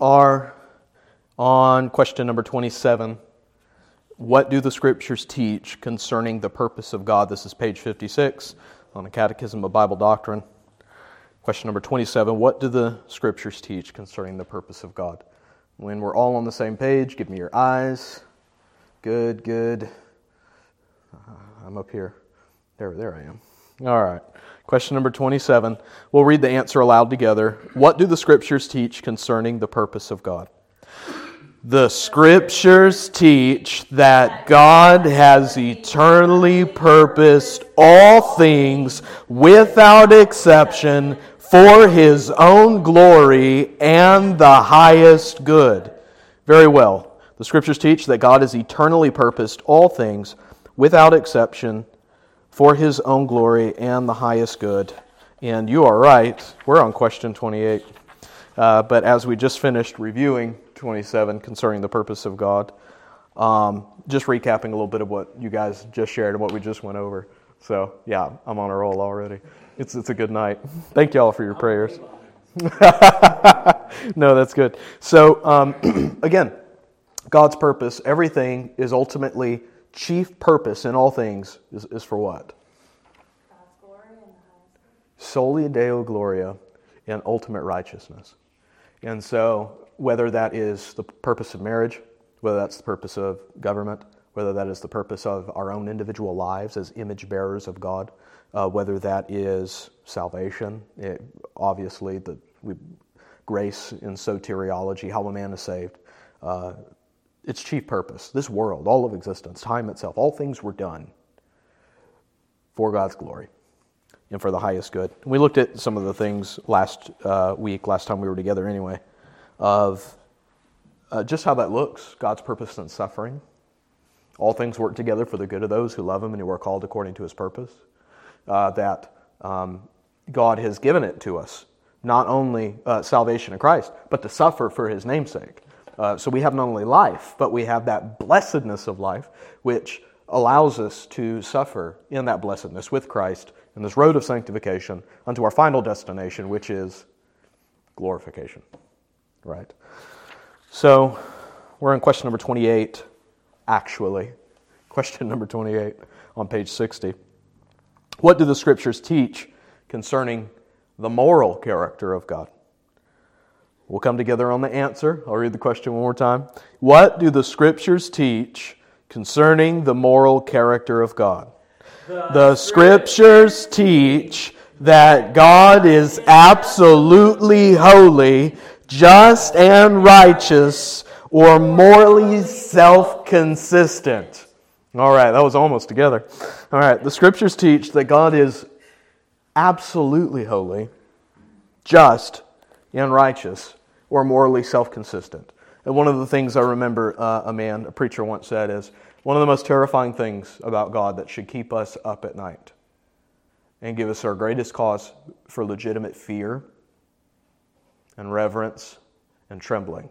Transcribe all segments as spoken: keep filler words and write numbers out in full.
are on question number twenty-seven. What do the Scriptures teach concerning the purpose of God? This is page fifty-six on the Catechism of Bible Doctrine. Question number twenty-seven. What do the Scriptures teach concerning the purpose of God? When we're all on the same page, give me your eyes. Good, good. Uh, I'm up here. There, there I am. All right. Question number twenty-seven. We'll read the answer aloud together. What do the Scriptures teach concerning the purpose of God? The Scriptures teach that God has eternally purposed all things without exception for His own glory and the highest good. Very well. The Scriptures teach that God has eternally purposed all things without exception for His own glory and the highest good. And you are right. We're on question twenty-eight. Uh, but as we just finished reviewing twenty-seven concerning the purpose of God, um, just recapping a little bit of what you guys just shared and what we just went over. So, yeah, I'm on a roll already. It's it's a good night. Thank you all for your prayers. No, that's good. So, um, again, God's purpose, everything is ultimately, chief purpose in all things is, is for what? God's glory and the highest. Soli Deo Gloria and ultimate righteousness. And so, whether that is the purpose of marriage, whether that's the purpose of government, whether that is the purpose of our own individual lives as image bearers of God, uh, whether that is salvation, it, obviously the we, grace in soteriology, how a man is saved, uh, its chief purpose, this world, all of existence, time itself, all things were done for God's glory and for the highest good. And we looked at some of the things last uh, week, last time we were together anyway, of uh, just how that looks, God's purpose in suffering. All things work together for the good of those who love Him and who are called according to His purpose. Uh, that um, God has given it to us, not only uh, salvation in Christ, but to suffer for His namesake. Uh, so we have not only life, but we have that blessedness of life, which allows us to suffer in that blessedness with Christ in this road of sanctification unto our final destination, which is glorification. Right? So we're in question number twenty-eight, actually. Question number twenty-eight on page sixty. What do the Scriptures teach concerning the moral character of God? We'll come together on the answer. I'll read the question one more time. What do the Scriptures teach concerning the moral character of God? The, the Scriptures teach that God is absolutely holy, just and righteous, or morally self-consistent. All right, that was almost together. All right, the Scriptures teach that God is absolutely holy, just, and righteous, or morally self-consistent. And one of the things I remember uh, a man, a preacher once said is, one of the most terrifying things about God that should keep us up at night and give us our greatest cause for legitimate fear and reverence and trembling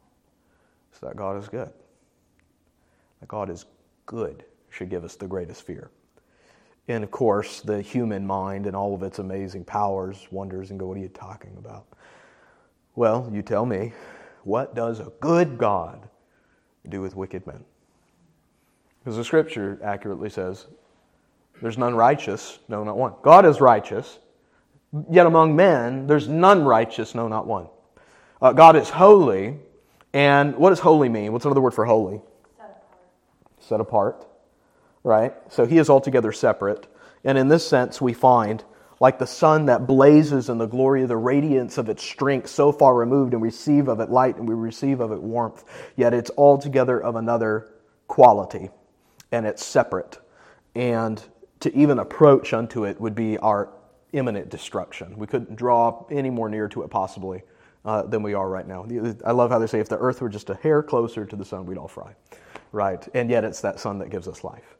is that God is good. That God is good should give us the greatest fear. And of course, the human mind and all of its amazing powers wonders and go, what are you talking about? Well, you tell me, what does a good God do with wicked men? Because the Scripture accurately says, there's none righteous, no, not one. God is righteous, yet among men, there's none righteous, no, not one. Uh, God is holy, and what does holy mean? What's another word for holy? Set apart. Set apart, right? So He is altogether separate. And in this sense, we find, like the sun that blazes in the glory of the radiance of its strength, so far removed, and receive of it light, and we receive of it warmth, yet it's altogether of another quality, and it's separate. And to even approach unto it would be our imminent destruction. We couldn't draw any more near to it possibly uh, than we are right now. I love how they say if the earth were just a hair closer to the sun, we'd all fry. Right? And yet it's that sun that gives us life.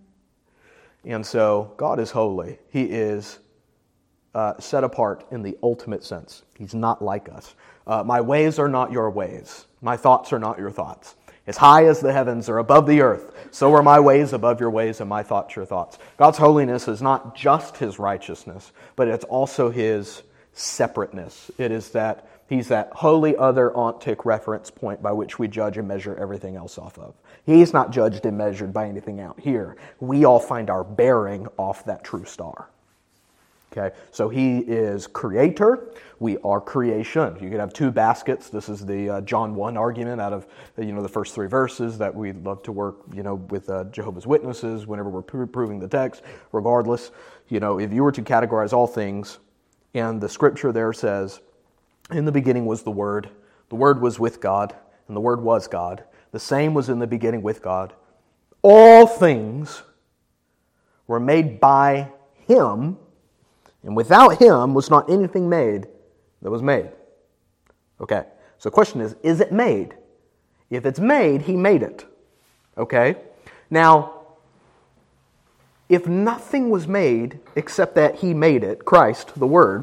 And so God is holy. He is uh, set apart in the ultimate sense. He's not like us. Uh, my ways are not your ways. My thoughts are not your thoughts. As high as the heavens are above the earth, so are my ways above your ways and my thoughts your thoughts. God's holiness is not just His righteousness, but it's also His separateness. It is that He's that holy other ontic reference point by which we judge and measure everything else off of. He's not judged and measured by anything out here. We all find our bearing off that true star. Okay, so he is creator. We are creation. You could have two baskets. This is the uh, John one argument out of you know the first three verses that we love to work you know with uh, Jehovah's Witnesses whenever we're pro- proving the text. Regardless, you know if you were to categorize all things, and the scripture there says, "In the beginning was the Word. The Word was with God, and the Word was God. The same was in the beginning with God. All things were made by Him, and without Him was not anything made that was made." Okay, so the question is, is it made? If it's made, He made it. Okay? Now, if nothing was made except that He made it, Christ, the Word,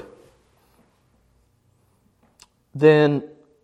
then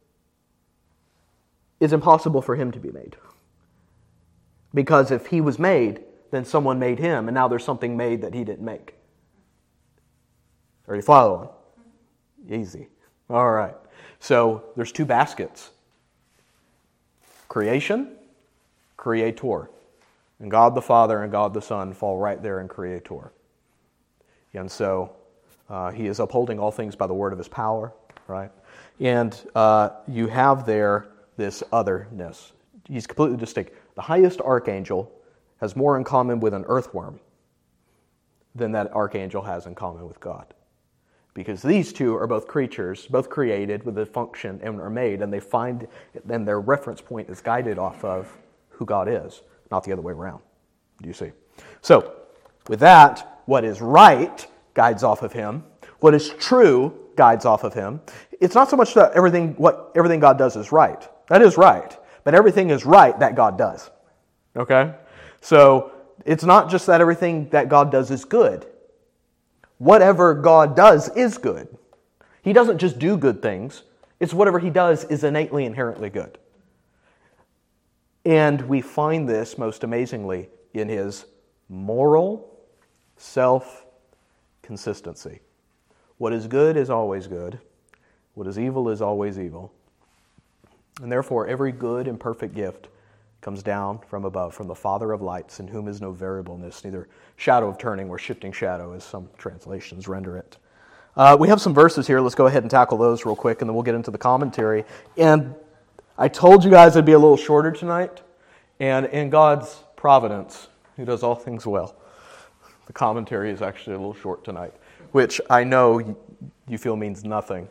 it's impossible for Him to be made. Because if He was made, then someone made Him, and now there's something made that He didn't make. Are you following? Easy. All right. So there's two baskets. Creation, creator. And God the Father and God the Son fall right there in creator. And so uh, He is upholding all things by the word of His power, right? And uh, you have there this otherness. He's completely distinct. The highest archangel has more in common with an earthworm than that archangel has in common with God. Because these two are both creatures, both created with a function and are made, and they find, and their reference point is guided off of who God is, not the other way around. Do you see? So, with that, what is right guides off of Him. What is true guides off of Him. It's not so much that everything what everything God does is right. That is right. But everything is right that God does. Okay? So, it's not just that everything that God does is good. Whatever God does is good. He doesn't just do good things. It's whatever He does is innately, inherently good. And we find this most amazingly in His moral self-consistency. What is good is always good. What is evil is always evil. And therefore, every good and perfect gift comes down from above, from the Father of lights, in whom is no variableness, neither shadow of turning or shifting shadow, as some translations render it. Uh, we have some verses here. Let's go ahead and tackle those real quick, and then we'll get into the commentary. And I told you guys it'd be a little shorter tonight, and in God's providence, He does all things well, the commentary is actually a little short tonight, which I know you feel means nothing.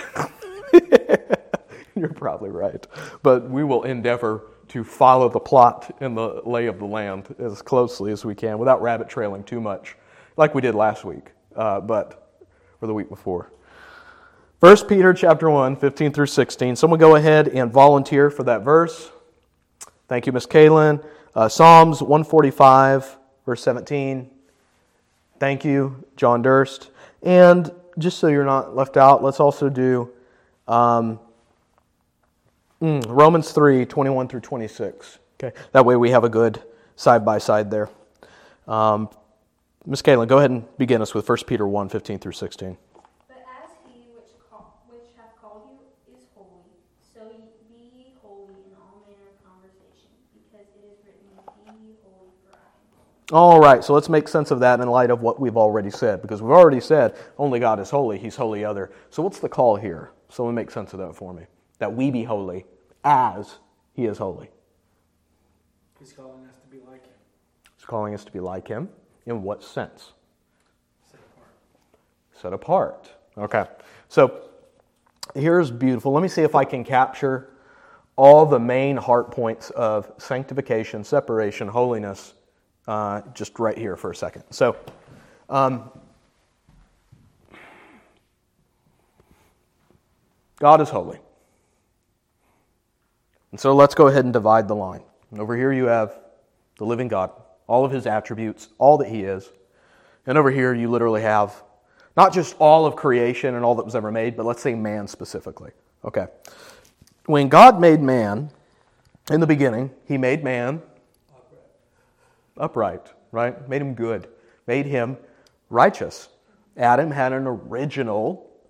You're probably right. But we will endeavor to follow the plot and the lay of the land as closely as we can without rabbit trailing too much, like we did last week, uh, but or the week before. First Peter chapter one, fifteen through sixteen. Someone go ahead and volunteer for that verse. Thank you, Miss Kaylin. Uh, Psalms one forty-five, verse seventeen. Thank you, John Durst. And just so you're not left out, let's also do um, Mm, Romans three, twenty-one through twenty-six. Okay, that way we have a good side-by-side there. Um, Miz Caitlin, go ahead and begin us with First Peter one, fifteen through sixteen. But as He which, call, which hath called you is holy, so be ye holy in all manner of conversation, because it is written, Be ye holy, for I am holy. All right, so let's make sense of that in light of what we've already said, because we've already said only God is holy, He's holy other. So what's the call here? Someone make sense of that for me. That we be holy as He is holy. He's calling us to be like Him. He's calling us to be like Him. In what sense? Set apart. Set apart. Okay. So here's beautiful. Let me see if I can capture all the main heart points of sanctification, separation, holiness, uh, just right here for a second. So, um, God is holy. And so let's go ahead and divide the line. And over here you have the living God, all of His attributes, all that He is. And over here you literally have not just all of creation and all that was ever made, but let's say man specifically. Okay. When God made man, in the beginning, He made man upright, right? Made him good. Made him righteous. Adam had an original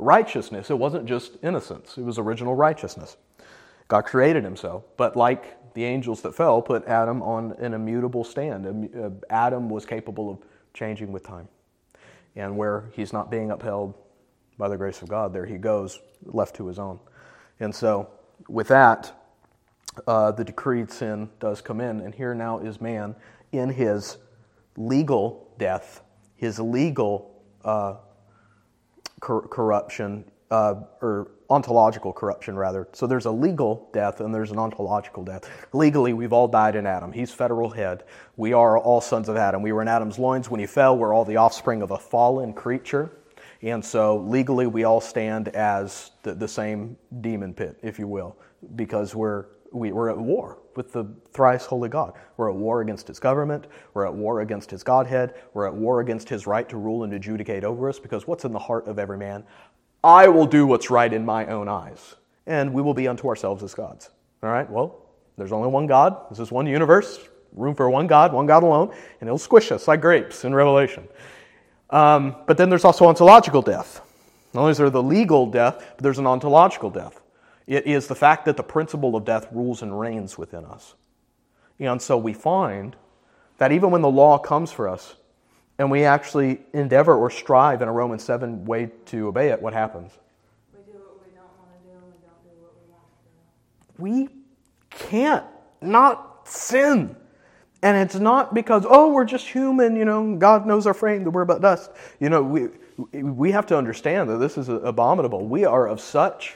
righteousness. It wasn't just innocence. It was original righteousness. God created him so. But like the angels that fell, put Adam on an immutable stand. Adam was capable of changing with time. And where he's not being upheld by the grace of God, there he goes, left to his own. And so with that, uh, the decreed sin does come in. And here now is man in his legal death, his legal uh, cor- corruption, uh, or ontological corruption, rather. So there's a legal death and there's an ontological death. Legally, we've all died in Adam. He's federal head. We are all sons of Adam. We were in Adam's loins when he fell. We're all the offspring of a fallen creature. And so legally, we all stand as the, the same demon pit, if you will, because we're we, we're at war with the thrice holy God. We're at war against his government. We're at war against his Godhead. We're at war against his right to rule and adjudicate over us, because what's in the heart of every man? I will do what's right in my own eyes, and we will be unto ourselves as gods. All right, well, there's only one God. This is one universe, room for one God, one God alone, and he'll squish us like grapes in Revelation. Um, but then there's also ontological death. Not only is there the legal death, but there's an ontological death. It is the fact that the principle of death rules and reigns within us. And so we find that even when the law comes for us, and we actually endeavor or strive in a Romans seven way to obey it, what happens? We do what we don't want to do, and we don't do what we want to do. We can't not sin. And it's not because, oh, we're just human, you know, God knows our frame, that we're but dust. You know, we we have to understand that this is abominable. We are of such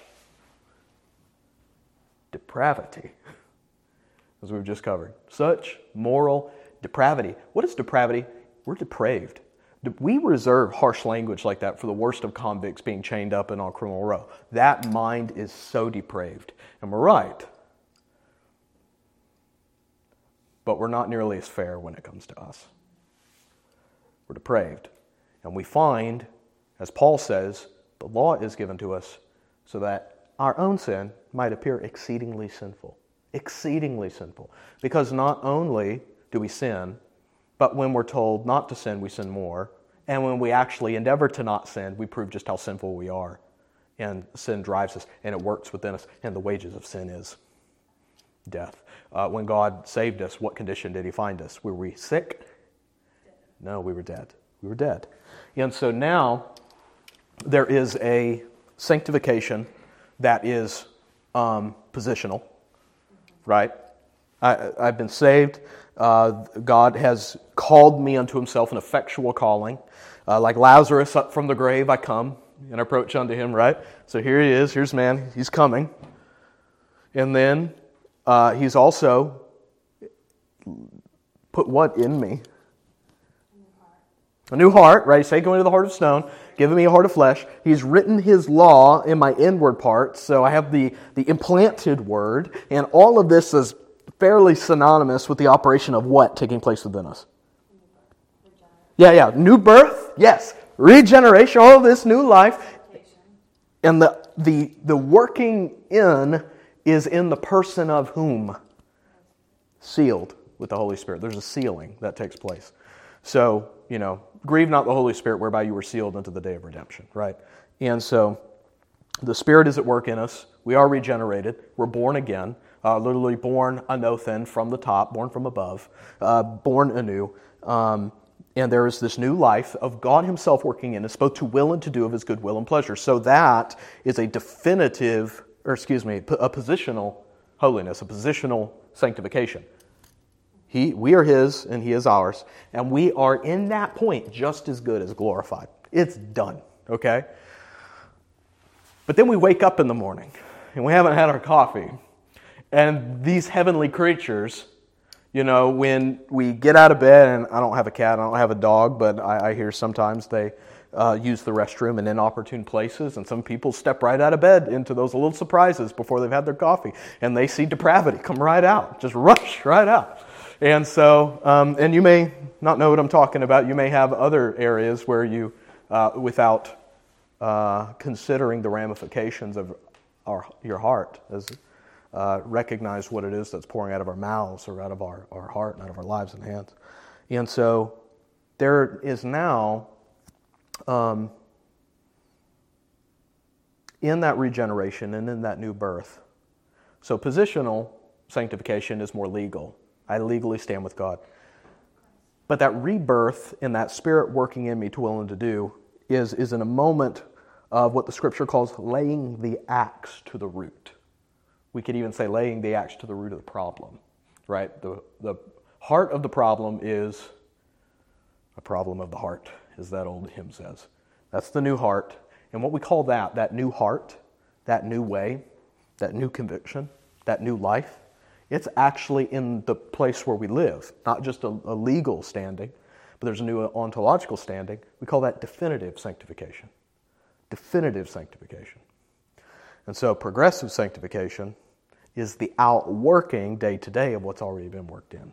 depravity, as we've just covered. Such moral depravity. What is depravity? We're depraved. We reserve harsh language like that for the worst of convicts being chained up in on criminal row. That mind is so depraved. And we're right. But we're not nearly as fair when it comes to us. We're depraved. And we find, as Paul says, the law is given to us so that our own sin might appear exceedingly sinful. Exceedingly sinful. Because not only do we sin, but when we're told not to sin, we sin more. And when we actually endeavor to not sin, we prove just how sinful we are. And sin drives us, and it works within us. And the wages of sin is death. Uh, when God saved us, what condition did he find us? Were we sick? No, we were dead. We were dead. And so now there is a sanctification that is um, positional, right? I, I've been saved. Uh, God has called me unto himself an effectual calling. Uh, like Lazarus up from the grave, I come and approach unto him, right? So here he is. Here's man. He's coming. And then uh, he's also put what in me? A new heart, right? He's taken me to the heart of stone, given me a heart of flesh. He's written his law in my inward parts, so I have the, the implanted word. And all of this is fairly synonymous with the operation of what taking place within us? Yeah, yeah. New birth, yes. Regeneration, all of this new life. And the, the, the working in is in the person of whom? Sealed with the Holy Spirit. There's a sealing that takes place. So, you know, grieve not the Holy Spirit whereby you were sealed unto the day of redemption, right? And so the Spirit is at work in us. We are regenerated. We're born again. Uh, literally born anothen, from the top, born from above, uh, born anew. Um, and there is this new life of God himself working in us, both to will and to do of his good will and pleasure. So that is a definitive, or excuse me, a positional holiness, a positional sanctification. He, we are his and he is ours. And we are in that point just as good as glorified. It's done, okay? But then we wake up in the morning and we haven't had our coffee. And these heavenly creatures, you know, when we get out of bed, and I don't have a cat, I don't have a dog, but I, I hear sometimes they uh, use the restroom in inopportune places, and some people step right out of bed into those little surprises before they've had their coffee, and they see depravity come right out, just rush right out. And so, um, and you may not know what I'm talking about. You may have other areas where you, uh, without uh, considering the ramifications of our your heart, as Uh, recognize what it is that's pouring out of our mouths or out of our, our heart and out of our lives and hands. And so there is now um, in that regeneration and in that new birth. So positional sanctification is more legal. I legally stand with God. But that rebirth and that Spirit working in me to will and to do is, is in a moment of what the Scripture calls laying the axe to the root. We could even say laying the axe to the root of the problem, right? The, the heart of the problem is a problem of the heart, as that old hymn says. That's the new heart. And what we call that, that new heart, that new way, that new conviction, that new life, it's actually in the place where we live, not just a, a legal standing, but there's a new ontological standing. We call that definitive sanctification. Definitive sanctification. And so progressive sanctification is the outworking day to day of what's already been worked in.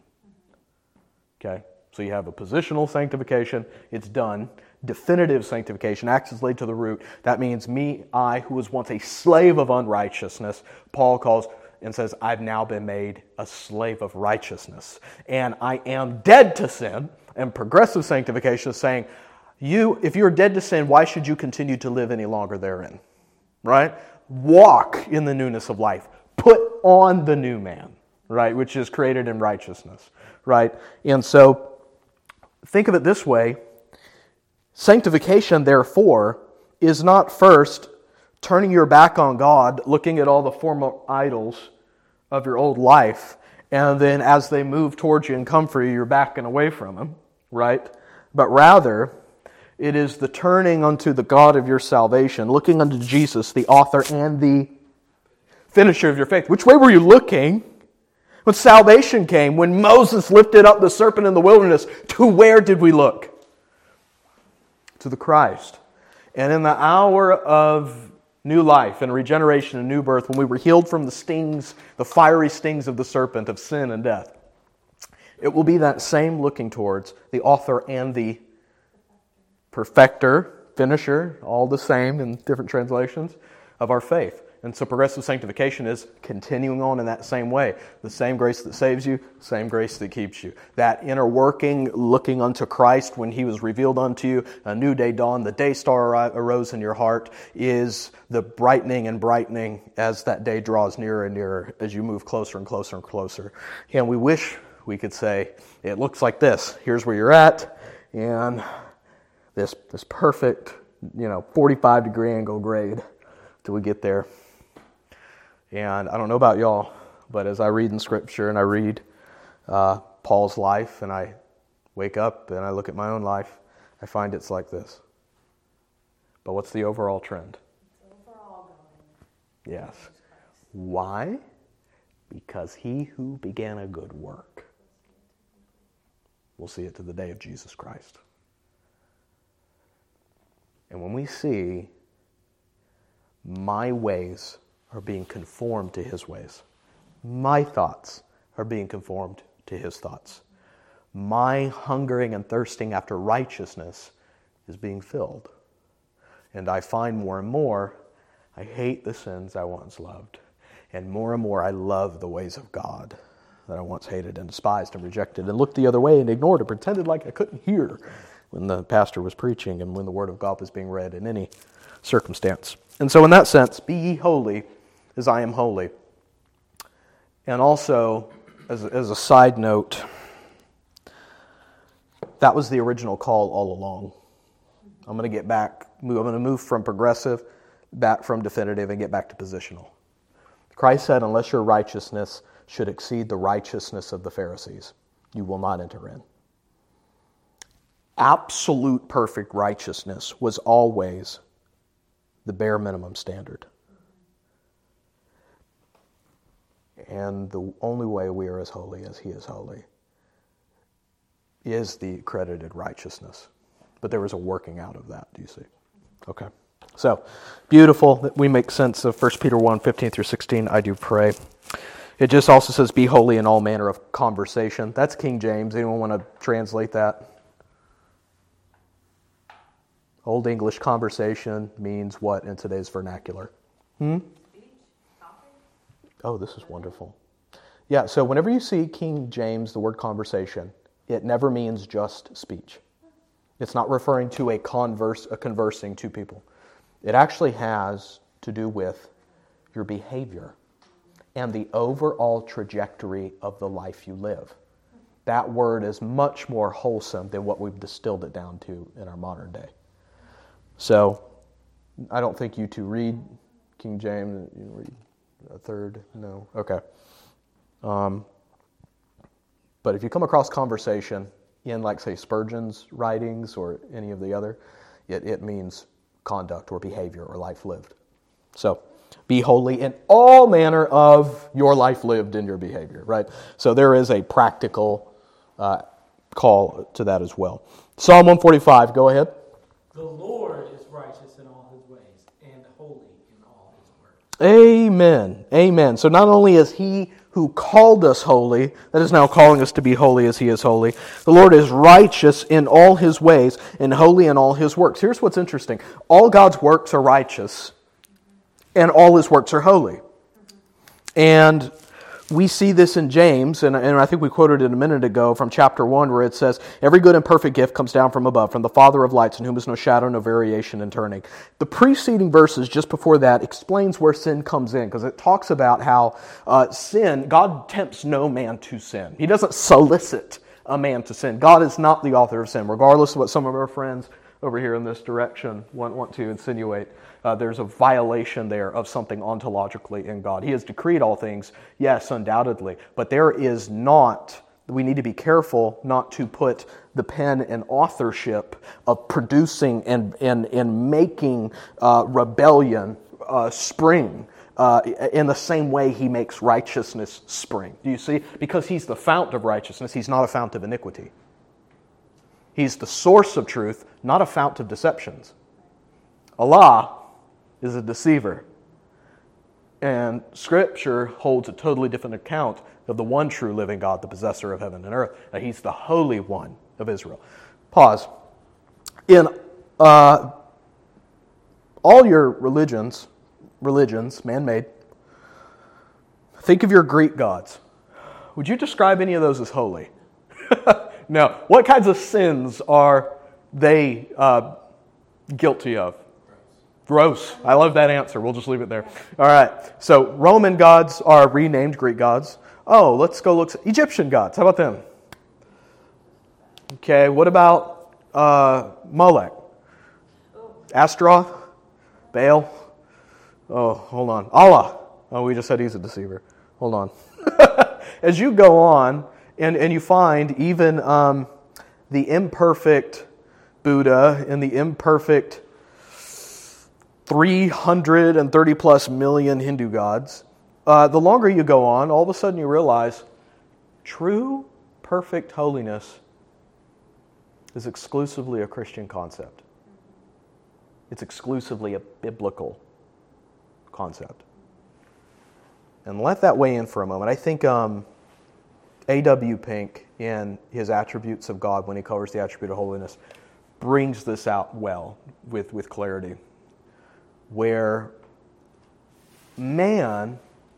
Okay? So you have a positional sanctification, it's done. Definitive sanctification, axe is laid to the root. That means me, I, who was once a slave of unrighteousness, Paul calls and says, I've now been made a slave of righteousness. And I am dead to sin. And progressive sanctification is saying, you, if you're dead to sin, why should you continue to live any longer therein? Right? Walk in the newness of life. Put on the new man, right? Which is created in righteousness, right? And so, think of it this way. Sanctification, therefore, is not first turning your back on God, looking at all the former idols of your old life, and then as they move towards you and come for you, you're backing away from them, right? But rather, it is the turning unto the God of your salvation, looking unto Jesus, the author and the finisher of your faith. Which way were you looking when salvation came? When Moses lifted up the serpent in the wilderness, to where did we look? To the Christ. And in the hour of new life and regeneration and new birth, when we were healed from the stings, the fiery stings of the serpent of sin and death, it will be that same looking towards the author and the perfecter, finisher, all the same in different translations, of our faith. And so progressive sanctification is continuing on in that same way. The same grace that saves you, same grace that keeps you. That inner working, looking unto Christ when He was revealed unto you, a new day dawned, the day star arose in your heart, is the brightening and brightening as that day draws nearer and nearer, as you move closer and closer and closer. And we wish we could say, it looks like this. Here's where you're at, and this, this perfect, you know, forty-five degree angle grade till we get there. And I don't know about y'all, but as I read in Scripture and I read uh, Paul's life and I wake up and I look at my own life, I find it's like this. But what's the overall trend? It's overall going. Yes. Why? Because He who began a good work will see it to the day of Jesus Christ. And when we see my ways are being conformed to His ways. My thoughts are being conformed to His thoughts. My hungering and thirsting after righteousness is being filled. And I find more and more, I hate the sins I once loved. And more and more I love the ways of God that I once hated and despised and rejected and looked the other way and ignored and pretended like I couldn't hear when the pastor was preaching and when the Word of God was being read in any circumstance. And so in that sense, be ye holy as I am holy. And also, as a, as a side note, that was the original call all along. I'm going to get back, I'm going to move from progressive, back from definitive, and get back to positional. Christ said, unless your righteousness should exceed the righteousness of the Pharisees, you will not enter in. Absolute perfect righteousness was always the bare minimum standard. And the only way we are as holy as He is holy is the accredited righteousness. But there was a working out of that, do you see? Okay. So, beautiful that we make sense of First Peter one, fifteen through sixteen, I do pray. It just also says, be holy in all manner of conversation. That's King James. Anyone want to translate that? Old English conversation means what in today's vernacular? Hmm? Oh, this is wonderful. Yeah, so whenever you see King James, the word conversation, it never means just speech. It's not referring to a converse, a conversing two people. It actually has to do with your behavior and the overall trajectory of the life you live. That word is much more wholesome than what we've distilled it down to in our modern day. So, I don't think you two read King James. You read a third? No? Okay. Um, but if you come across conversation in, like, say, Spurgeon's writings or any of the other, it, it means conduct or behavior or life lived. So, be holy in all manner of your life lived in your behavior, right? So there is a practical uh, call to that as well. Psalm one forty-five, go ahead. The Lord is righteous in all his ways and holy in all his works. Amen. Amen. So not only is he who called us holy, that is now calling us to be holy as he is holy, the Lord is righteous in all his ways and holy in all his works. Here's what's interesting. All God's works are righteous, and all his works are holy. And we see this in James, and, and I think we quoted it a minute ago from chapter one, where it says, every good and perfect gift comes down from above, from the Father of lights, in whom is no shadow, no variation in turning. The preceding verses just before that explains where sin comes in, because it talks about how uh, sin, God tempts no man to sin. He doesn't solicit a man to sin. God is not the author of sin, regardless of what some of our friends over here in this direction want, want to insinuate. Uh, there's a violation there of something ontologically in God. He has decreed all things, yes, undoubtedly, but there is not, we need to be careful not to put the pen and authorship of producing and, and, and making uh, rebellion uh, spring uh, in the same way he makes righteousness spring. Do you see? Because he's the fount of righteousness, he's not a fount of iniquity. He's the source of truth, not a fount of deceptions. Allah is a deceiver. And Scripture holds a totally different account of the one true living God, the possessor of heaven and earth. Now, he's the Holy One of Israel. Pause. In uh, all your religions, religions, man-made, think of your Greek gods. Would you describe any of those as holy? No. What kinds of sins are they uh, guilty of? Gross. I love that answer. We'll just leave it there. All right. So Roman gods are renamed Greek gods. Oh, let's go look at Egyptian gods. How about them? Okay. What about uh, Molech? Astaroth? Baal? Oh, hold on. Allah. Oh, we just said he's a deceiver. Hold on. As you go on, and, and you find even um, the imperfect Buddha and the imperfect three hundred thirty plus million Hindu gods, uh, the longer you go on, all of a sudden you realize true, perfect holiness is exclusively a Christian concept. It's exclusively a biblical concept. And let that weigh in for a moment. I think um, A W Pink, in his Attributes of God, when he covers the attribute of holiness, brings this out well with, with clarity, where man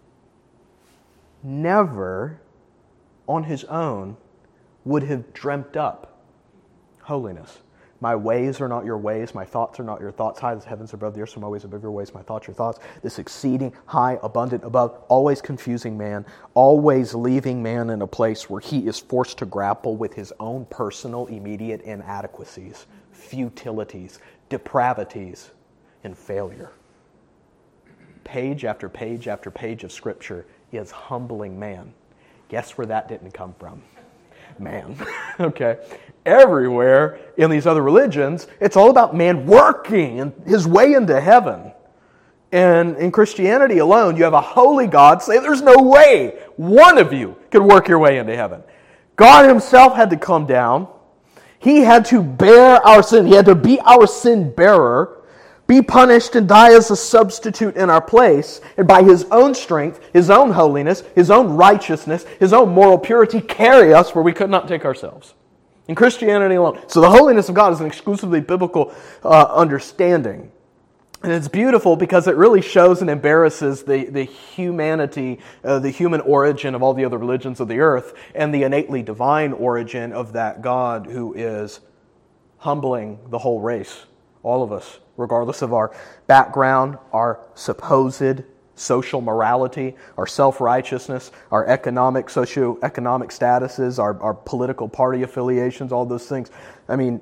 never on his own would have dreamt up holiness. My ways are not your ways, my thoughts are not your thoughts. High as the heavens are above the earth, so my ways above your ways, my thoughts your thoughts. This exceeding, high, abundant, above, always confusing man, always leaving man in a place where he is forced to grapple with his own personal, immediate inadequacies, futilities, depravities, and failure. Page after page after page of Scripture is humbling man. Guess where that didn't come from? Man. Okay. Everywhere in these other religions, it's all about man working and his way into heaven. And in Christianity alone, you have a holy God say there's no way one of you could work your way into heaven. God himself had to come down. He had to bear our sin. He had to be our sin bearer, be punished and die as a substitute in our place, and by his own strength, his own holiness, his own righteousness, his own moral purity, carry us where we could not take ourselves. In Christianity alone. So the holiness of God is an exclusively biblical uh, understanding. And it's beautiful because it really shows and embarrasses the, the humanity, uh, the human origin of all the other religions of the earth, and the innately divine origin of that God who is humbling the whole race, all of us, regardless of our background, our supposed social morality, our self-righteousness, our economic, socioeconomic statuses, our, our political party affiliations, all those things. I mean,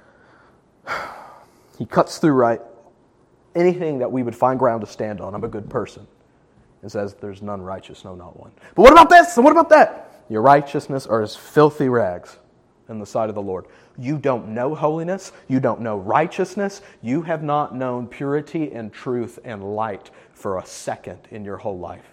he cuts through right anything that we would find ground to stand on. I'm a good person. And says, there's none righteous, no, not one. But what about this? And what about that? Your righteousness are as filthy rags in the sight of the Lord. You don't know holiness. You don't know righteousness. You have not known purity and truth and light for a second in your whole life.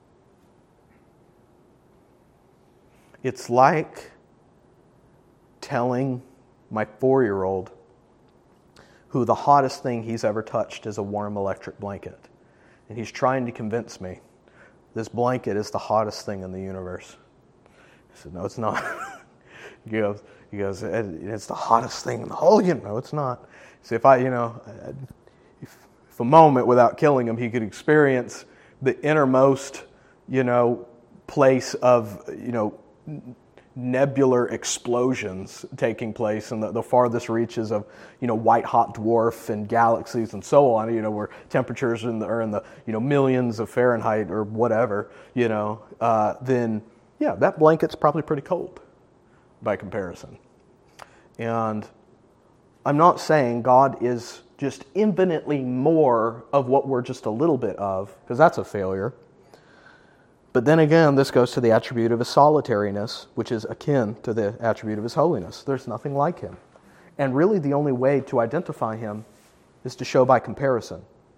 It's like telling my four-year-old who the hottest thing he's ever touched is a warm electric blanket. And he's trying to convince me this blanket is the hottest thing in the universe. I said, no, it's not. he goes, he goes, it's the hottest thing in the whole universe. No, it's not. See, if I, you know, if, if a moment without killing him, he could experience the innermost, you know, place of, you know, nebular explosions taking place in the, the farthest reaches of, you know, white hot dwarf and galaxies and so on, you know, where temperatures in the, are in the, you know, millions of Fahrenheit or whatever, you know, uh, then, yeah, that blanket's probably pretty cold by comparison. And I'm not saying God is just infinitely more of what we're just a little bit of, because that's a failure. But then again, this goes to the attribute of his solitariness, which is akin to the attribute of his holiness. There's nothing like him. And really the only way to identify him is to show by comparison.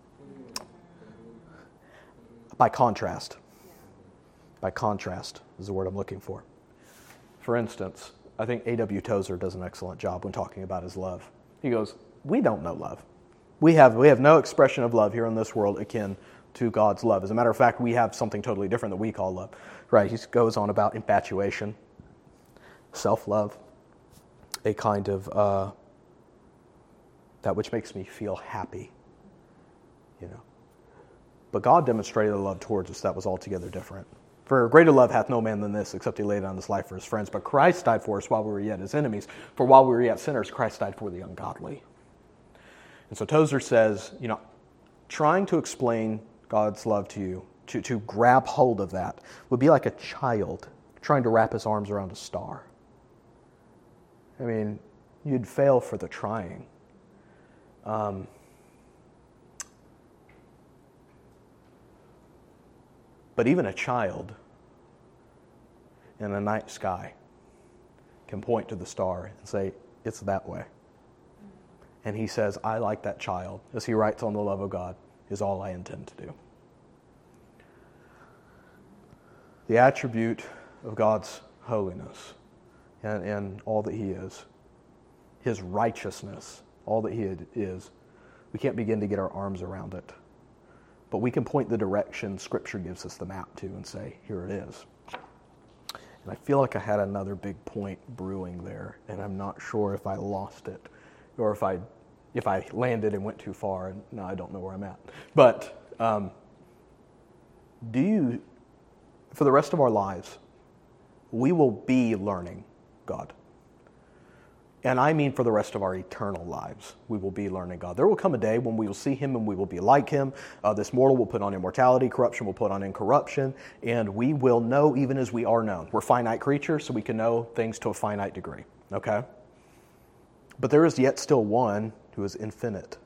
By contrast. By contrast is the word I'm looking for. For instance, I think A W Tozer does an excellent job when talking about his love. He goes, we don't know love. We have, we have no expression of love here in this world akin to God's love. As a matter of fact, we have something totally different that we call love. Right? He goes on about infatuation, self-love, a kind of uh, that which makes me feel happy. You know. But God demonstrated a love towards us that was altogether different. For greater love hath no man than this, except he laid down his life for his friends. But Christ died for us while we were yet his enemies. For while we were yet sinners, Christ died for the ungodly. And so Tozer says, you know, trying to explain God's love to you, to, to grab hold of that, would be like a child trying to wrap his arms around a star. I mean, you'd fail for the trying. Um, but even a child in a night sky can point to the star and say, it's that way. And he says, I, like that child, as he writes on the love of God, is all I intend to do. The attribute of God's holiness and, and all that he is, his righteousness, all that he is, we can't begin to get our arms around it. But we can point the direction Scripture gives us the map to and say, here it is. And I feel like I had another big point brewing there, and I'm not sure if I lost it or if I if I landed and went too far, and now I don't know where I'm at. But um, do you, for the rest of our lives, we will be learning God. And I mean for the rest of our eternal lives, we will be learning God. There will come a day when we will see him and we will be like him. Uh, this mortal will put on immortality, corruption will put on incorruption, and we will know even as we are known. We're finite creatures, so we can know things to a finite degree, okay? But there is yet still one who is infinite.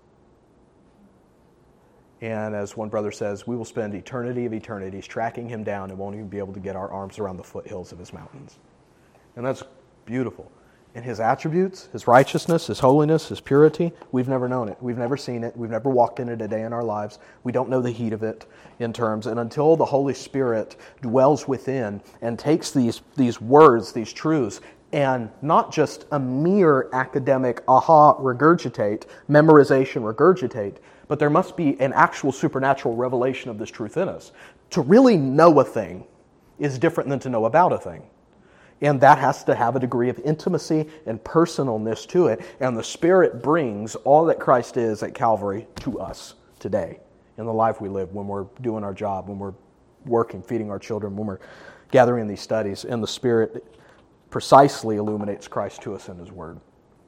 And as one brother says, we will spend eternity of eternities tracking him down and won't even be able to get our arms around the foothills of his mountains. And that's beautiful. And his attributes, his righteousness, his holiness, his purity, we've never known it. We've never seen it. We've never walked in it a day in our lives. We don't know the heat of it in terms. And until the Holy Spirit dwells within and takes these, these words, these truths, and not just a mere academic aha regurgitate, memorization regurgitate, but there must be an actual supernatural revelation of this truth in us. To really know a thing is different than to know about a thing. And that has to have a degree of intimacy and personalness to it. And the Spirit brings all that Christ is at Calvary to us today in the life we live, when we're doing our job, when we're working, feeding our children, when we're gathering these studies. And the Spirit precisely illuminates Christ to us in his Word.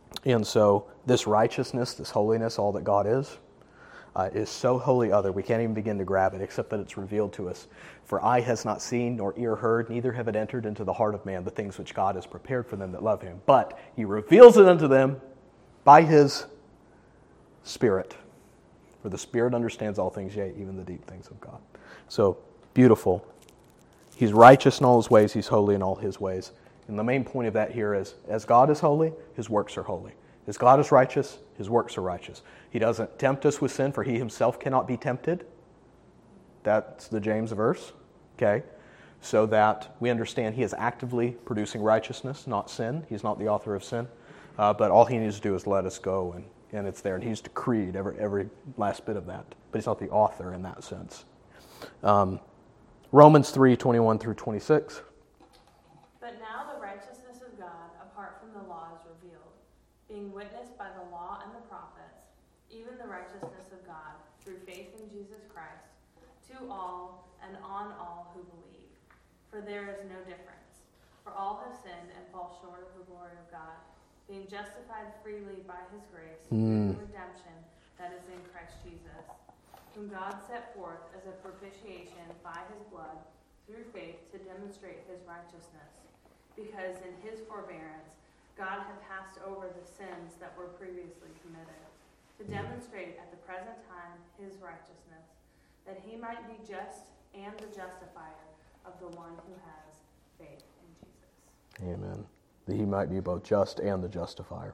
And so this righteousness, this holiness, all that God is, uh, is so wholly other, we can't even begin to grab it, except that it's revealed to us. For eye has not seen, nor ear heard, neither have it entered into the heart of man the things which God has prepared for them that love him. But he reveals it unto them by his Spirit. For the Spirit understands all things, yea, even the deep things of God. So, beautiful. He's righteous in all his ways. He's holy in all his ways. And the main point of that here is, as God is holy, his works are holy. As God is righteous, his works are righteous. He doesn't tempt us with sin, for he himself cannot be tempted. That's the James verse. Okay? So that we understand he is actively producing righteousness, not sin. He's not the author of sin. Uh, but all he needs to do is let us go, and, and it's there. And he's decreed every, every last bit of that. But he's not the author in that sense. Um, Romans three, twenty-one through twenty-six. But now the righteousness of God, apart from the law, is revealed, being witnessed by the law and the prophets, even the righteousness of God, through faith in Jesus Christ, to all and on all who believe. For there is no difference. For all have sinned and fall short of the glory of God, being justified freely by his grace Mm. through the redemption that is in Christ Jesus, whom God set forth as a propitiation by his blood through faith to demonstrate his righteousness, because in his forbearance God had passed over the sins that were previously committed, to demonstrate at the present time his righteousness, that he might be just and the justifier of the one who has faith in Jesus. Amen. That he might be both just and the justifier.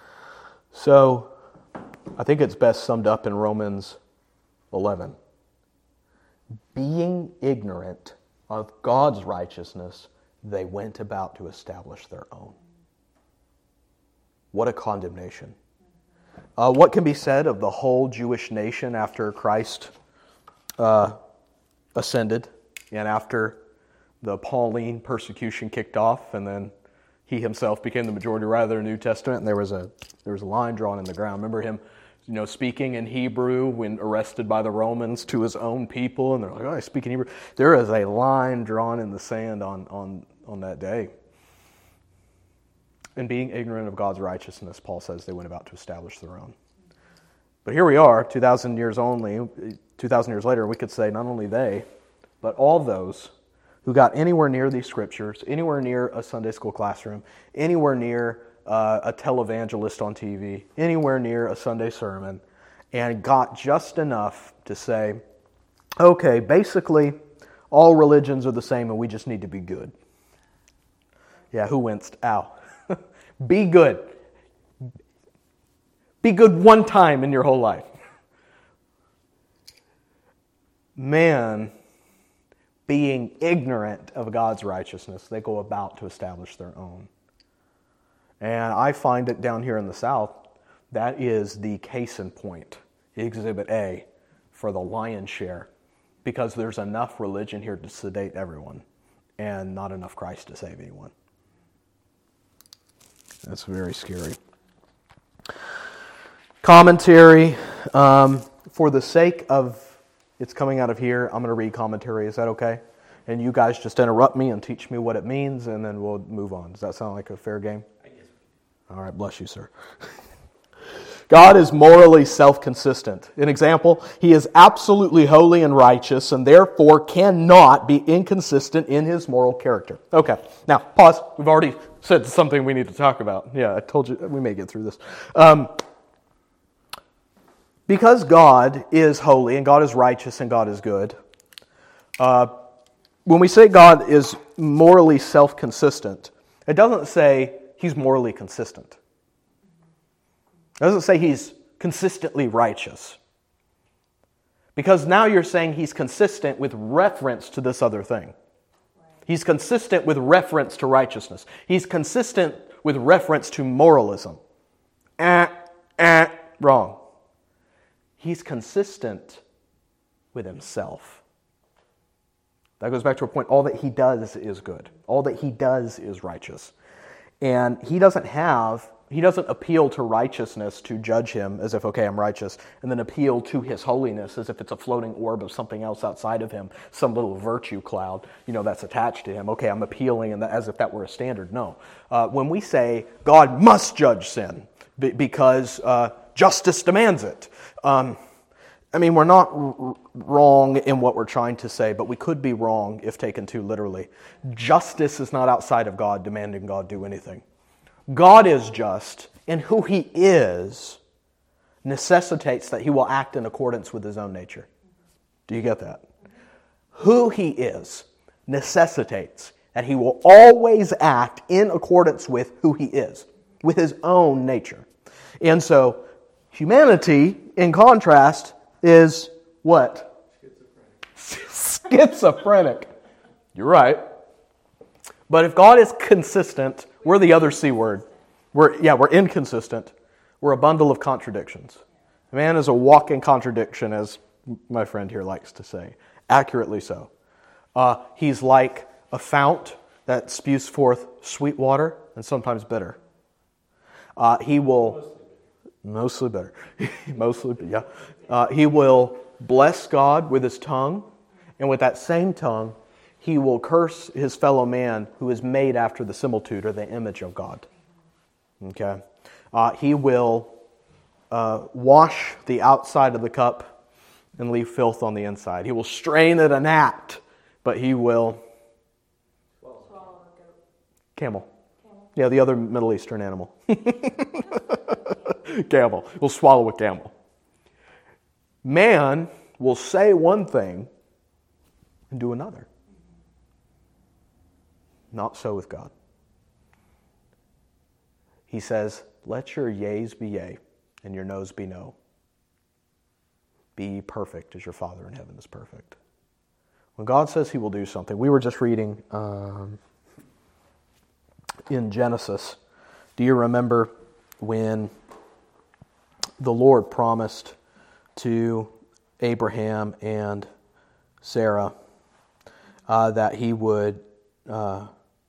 So, I think it's best summed up in Romans eleven. Being ignorant of God's righteousness, they went about to establish their own. What a condemnation. Uh, what can be said of the whole Jewish nation after Christ uh, ascended and after the Pauline persecution kicked off, and then he himself became the majority writer of the New Testament, and there was a there was a line drawn in the ground. Remember him, you know, speaking in Hebrew when arrested by the Romans to his own people, and they're like, "Oh, I speak in Hebrew." There is a line drawn in the sand on on on that day. And being ignorant of God's righteousness, Paul says they went about to establish their own. But here we are, two thousand years only, two thousand years later, we could say not only they, but all those who got anywhere near these scriptures, anywhere near a Sunday school classroom, anywhere near uh, a televangelist on T V, anywhere near a Sunday sermon, and got just enough to say, okay, basically, all religions are the same and we just need to be good. Yeah, who winced? Ow. Be good. Be good one time in your whole life. Man, being ignorant of God's righteousness, they go about to establish their own. And I find it down here in the South, that is the case in point, Exhibit A, for the lion's share, because there's enough religion here to sedate everyone and not enough Christ to save anyone. That's very scary. Commentary. Um, for the sake of it's coming out of here, I'm going to read commentary. Is that okay? And you guys just interrupt me and teach me what it means, and then we'll move on. Does that sound like a fair game? I guess. All right, bless you, sir. God is morally self-consistent. An example, he is absolutely holy and righteous, and therefore cannot be inconsistent in his moral character. Okay, now pause. We've already said something we need to talk about. Yeah, I told you we may get through this. Um, because God is holy, and God is righteous, and God is good, uh, when we say God is morally self-consistent, it doesn't say he's morally consistent. It doesn't say he's consistently righteous. Because now you're saying he's consistent with reference to this other thing. He's consistent with reference to righteousness. He's consistent with reference to moralism. Eh, eh, wrong. He's consistent with himself. That goes back to a point, all that he does is good. All that he does is righteous. And he doesn't have... He doesn't appeal to righteousness to judge him as if, okay, I'm righteous, and then appeal to his holiness as if it's a floating orb of something else outside of him, some little virtue cloud, you know, that's attached to him. Okay, I'm appealing and as if that were a standard. No. Uh, when we say God must judge sin, be- because uh, justice demands it. Um, I mean, we're not r- wrong in what we're trying to say, but we could be wrong if taken too literally. Justice is not outside of God demanding God do anything. God is just, and who He is necessitates that He will act in accordance with His own nature. Do you get that? Who He is necessitates that He will always act in accordance with who He is, with His own nature. And so, humanity, in contrast, is what? Schizophrenic. Schizophrenic. You're right. But if God is consistent, we're the other C word. We're, yeah, we're inconsistent. We're a bundle of contradictions. Man is a walking contradiction, as my friend here likes to say. Accurately so. Uh, he's like a fount that spews forth sweet water and sometimes bitter. Uh, he will... Mostly better. Mostly, yeah. Uh, he will bless God with his tongue, and with that same tongue, he will curse his fellow man who is made after the similitude or the image of God. Okay? Uh, he will uh, wash the outside of the cup and leave filth on the inside. He will strain at a gnat, but he will... Swallow a goat. Camel. Camel. Yeah, the other Middle Eastern animal. Camel. Will swallow a camel. Man will say one thing and do another. Not so with God. He says, let your yeas be yea and your noes be no. Be ye perfect as your Father in heaven is perfect. When God says He will do something, we were just reading um, in Genesis. Do you remember when the Lord promised to Abraham and Sarah uh, that He would uh,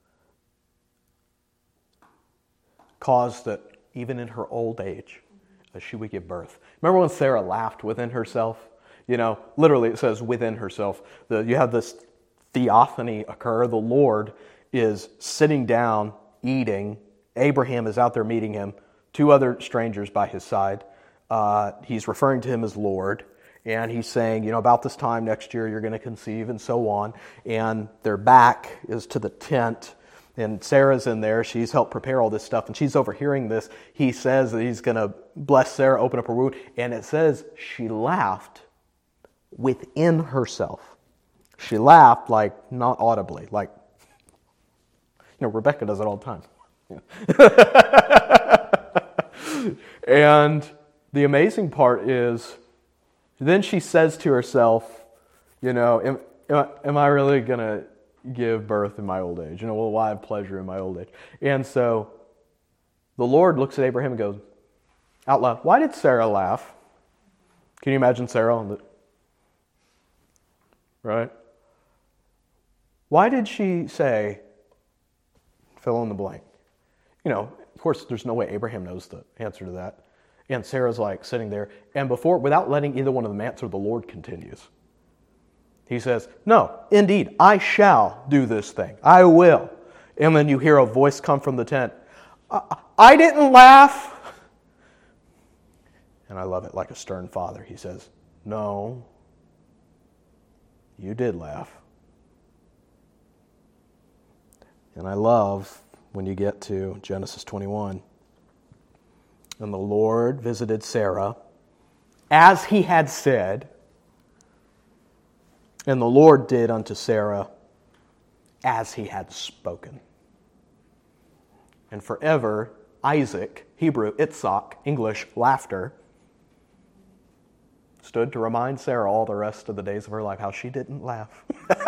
cause that even in her old age, that she would give birth. Remember when Sarah laughed within herself? You know, literally it says within herself. The, you have this theophany occur. The Lord is sitting down, eating. Abraham is out there meeting him. Two other strangers by his side. Uh, he's referring to him as Lord, and he's saying, you know, about this time next year you're going to conceive and so on. And their back is to the tent, and Sarah's in there. She's helped prepare all this stuff, and she's overhearing this. He says that he's going to bless Sarah, open up her womb, and it says she laughed within herself. She laughed, like, not audibly, like, you know, Rebecca does it all the time. And the amazing part is, then she says to herself, you know, am, am, I, am I really going to give birth in my old age? You know, will I have pleasure in my old age? And so the Lord looks at Abraham and goes, out loud, why did Sarah laugh? Can you imagine Sarah on the... Right? Why did she say, fill in the blank? You know, of course, there's no way Abraham knows the answer to that. And Sarah's like sitting there. And before, without letting either one of them answer, the Lord continues. He says, no, indeed, I shall do this thing. I will. And then you hear a voice come from the tent. I, I didn't laugh. And I love it, like a stern father. He says, no, you did laugh. And I love when you get to Genesis twenty-one. And the Lord visited Sarah as He had said, and the Lord did unto Sarah as He had spoken. And forever, Isaac, Hebrew, Itzhak, English, laughter, stood to remind Sarah all the rest of the days of her life how she didn't laugh.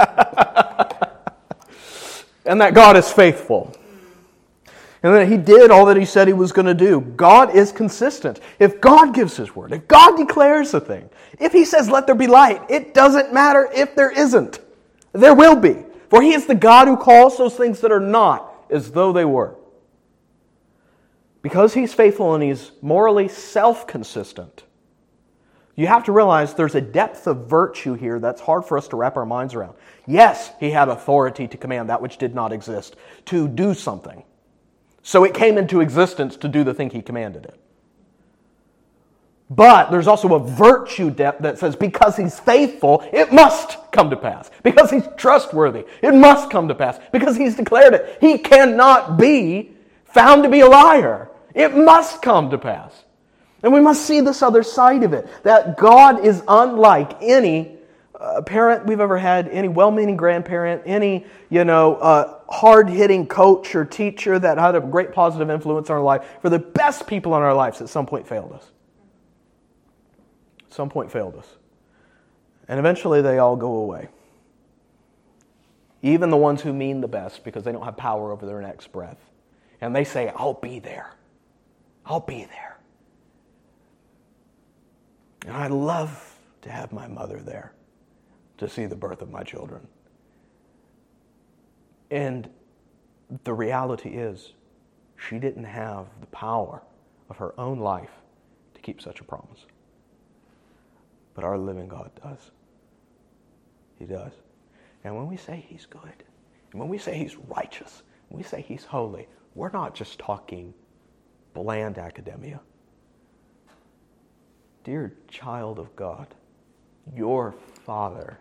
And that God is faithful. And that He did all that He said He was going to do. God is consistent. If God gives His word, if God declares a thing, if He says, let there be light, it doesn't matter if there isn't. There will be. For He is the God who calls those things that are not as though they were. Because He's faithful and He's morally self-consistent, you have to realize there's a depth of virtue here that's hard for us to wrap our minds around. Yes, He had authority to command that which did not exist, to do something. So it came into existence to do the thing He commanded it. But there's also a virtue depth that says because he's faithful, it must come to pass. Because he's trustworthy, it must come to pass. Because he's declared it. He cannot be found to be a liar. It must come to pass. And we must see this other side of it, that God is unlike any uh, parent we've ever had, any well-meaning grandparent, any, you know, uh, hard-hitting coach or teacher that had a great positive influence on our life. For the best people in our lives at some point failed us. At some point failed us. And eventually they all go away. Even the ones who mean the best because they don't have power over their next breath. And they say, I'll be there. I'll be there. And I love to have my mother there to see the birth of my children. And the reality is, she didn't have the power of her own life to keep such a promise. But our living God does. He does. And when we say He's good, and when we say He's righteous, when we say He's holy, we're not just talking bland academia. Dear child of God, your Father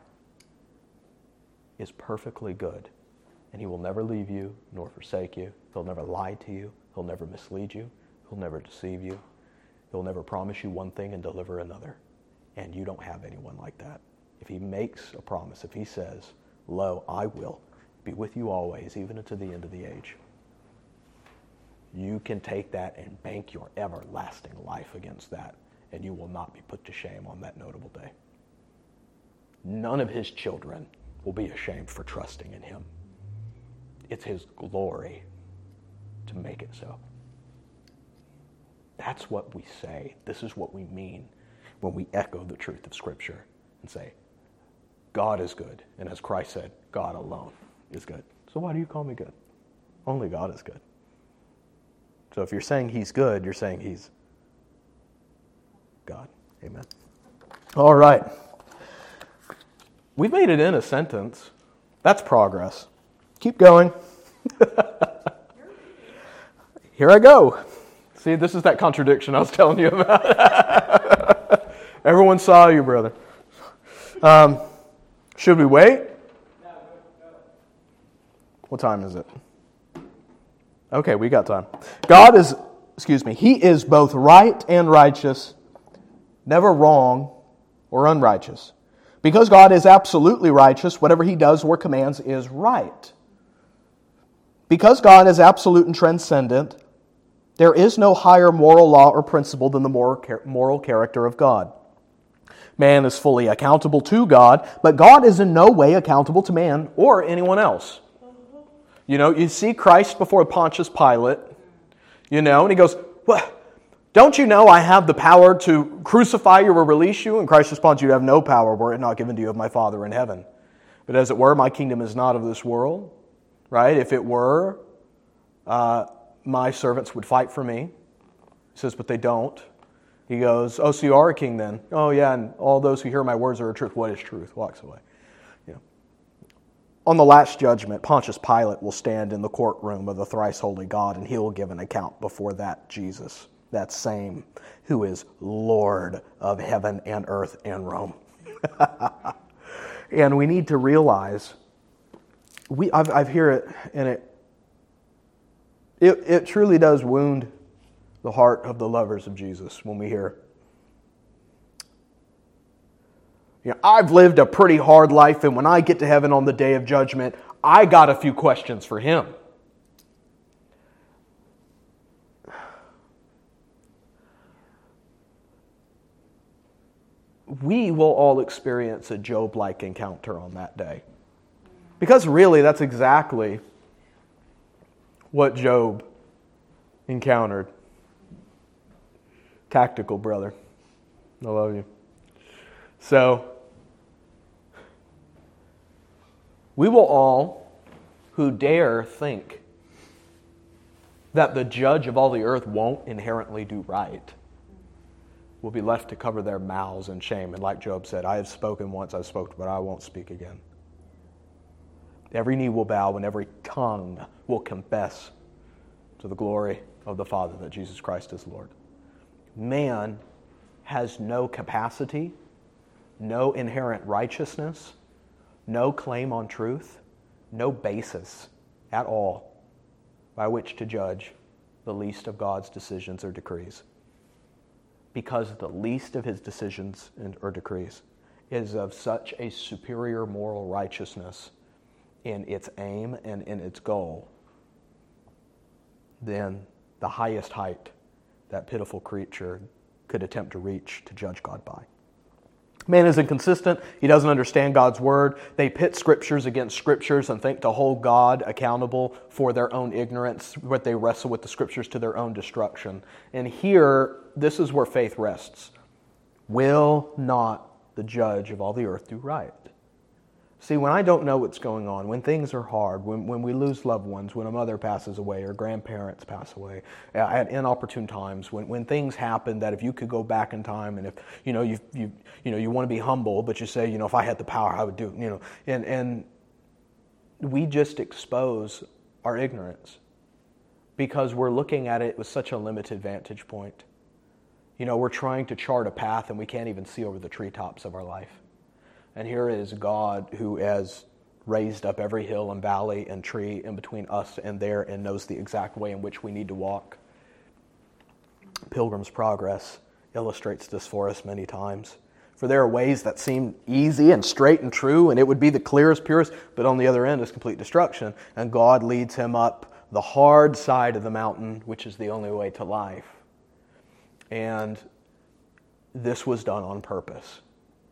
is perfectly good, and He will never leave you nor forsake you. He'll never lie to you. He'll never mislead you. He'll never deceive you. He'll never promise you one thing and deliver another. And you don't have anyone like that. If He makes a promise, if He says, lo, I will be with you always, even unto the end of the age, you can take that and bank your everlasting life against that, and you will not be put to shame on that notable day. None of His children will be ashamed for trusting in Him. It's His glory to make it so. That's what we say. This is what we mean when we echo the truth of Scripture and say, God is good. And as Christ said, God alone is good. So why do you call me good? Only God is good. So if you're saying He's good, you're saying He's God. Amen. All right. We've made it in a sentence. That's progress. Keep going. Here I go. See, this is that contradiction I was telling you about. Everyone saw you, brother. Um, should we wait? What time is it? Okay, we got time. God is, excuse me, He is both right and righteous, never wrong or unrighteous. Because God is absolutely righteous, whatever He does or commands is right. Because God is absolute and transcendent, there is no higher moral law or principle than the moral character of God. Man is fully accountable to God, but God is in no way accountable to man or anyone else. You know, you see Christ before Pontius Pilate, you know, and he goes, "What? Don't you know I have the power to crucify you or release you?" And Christ responds, "You have no power were it not given to you of my Father in heaven. But as it were, my kingdom is not of this world." Right? If it were, uh, my servants would fight for me. He says, but they don't. He goes, "Oh, so you are a king then?" "Oh, yeah, and all those who hear my words are truth." "What is truth?" Walks away. You know. On the last judgment, Pontius Pilate will stand in the courtroom of the thrice holy God, and he will give an account before that Jesus, that same who is Lord of heaven and earth and Rome. And we need to realize, we I've, I've hear it, and it, it it truly does wound the heart of the lovers of Jesus when we hear, you know, "I've lived a pretty hard life, and when I get to heaven on the day of judgment, I got a few questions for Him." We will all experience a Job-like encounter on that day. Because really, that's exactly what Job encountered. Tactical, brother. I love you. So, we will all, who dare think that the judge of all the earth won't inherently do right, will be left to cover their mouths in shame. And like Job said, "I have spoken once, I've spoken, but I won't speak again." Every knee will bow and every tongue will confess to the glory of the Father that Jesus Christ is Lord. Man has no capacity, no inherent righteousness, no claim on truth, no basis at all by which to judge the least of God's decisions or decrees. Because the least of his decisions or decrees is of such a superior moral righteousness in its aim and in its goal than the highest height that pitiful creature could attempt to reach to judge God by. Man is inconsistent. He doesn't understand God's word. They pit scriptures against scriptures and think to hold God accountable for their own ignorance, but they wrestle with the scriptures to their own destruction. And here, this is where faith rests. Will not the judge of all the earth do right? See, when I don't know what's going on, when things are hard, when, when we lose loved ones, when a mother passes away or grandparents pass away, at inopportune times, when, when things happen that if you could go back in time and if, you know, you you you know, you want to be humble, but you say, you know, if I had the power, I would do, you know, and, and we just expose our ignorance because we're looking at it with such a limited vantage point. You know, we're trying to chart a path and we can't even see over the treetops of our life. And here is God who has raised up every hill and valley and tree in between us and there and knows the exact way in which we need to walk. Pilgrim's Progress illustrates this for us many times. For there are ways that seem easy and straight and true, and it would be the clearest, purest, but on the other end is complete destruction. And God leads him up the hard side of the mountain, which is the only way to life. And this was done on purpose.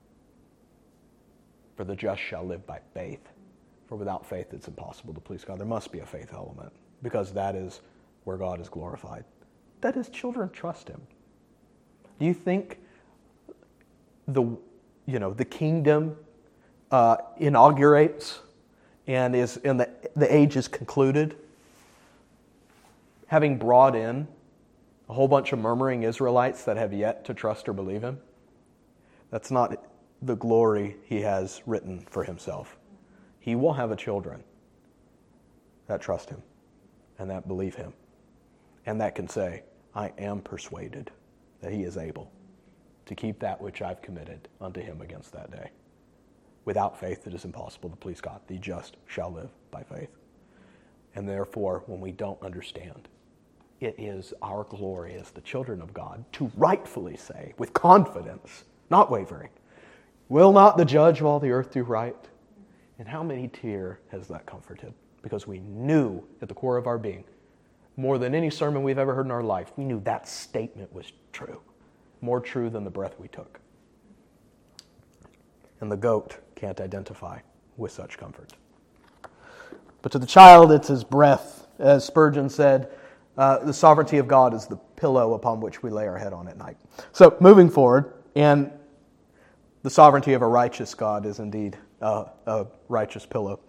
For the just shall live by faith. For without faith it's impossible to please God. There must be a faith element, because that is where God is glorified. That his children trust him. Do you think the you know the kingdom uh, inaugurates and is and the the age is concluded, having brought in a whole bunch of murmuring Israelites that have yet to trust or believe him? That's not the glory he has written for himself. He will have a children that trust him and that believe him and that can say, I am persuaded that he is able to keep that which I've committed unto him against that day. Without faith it is impossible to please God. The just shall live by faith. And therefore, when we don't understand, it is our glory as the children of God to rightfully say, with confidence, not wavering, will not the judge of all the earth do right? And how many tear has that comforted? Because we knew at the core of our being, more than any sermon we've ever heard in our life, we knew that statement was true. More true than the breath we took. And the goat can't identify with such comfort. But to the child, it's his breath. As Spurgeon said, uh, the sovereignty of God is the pillow upon which we lay our head on at night. So, moving forward, and the sovereignty of a righteous God is indeed uh, a righteous pillow.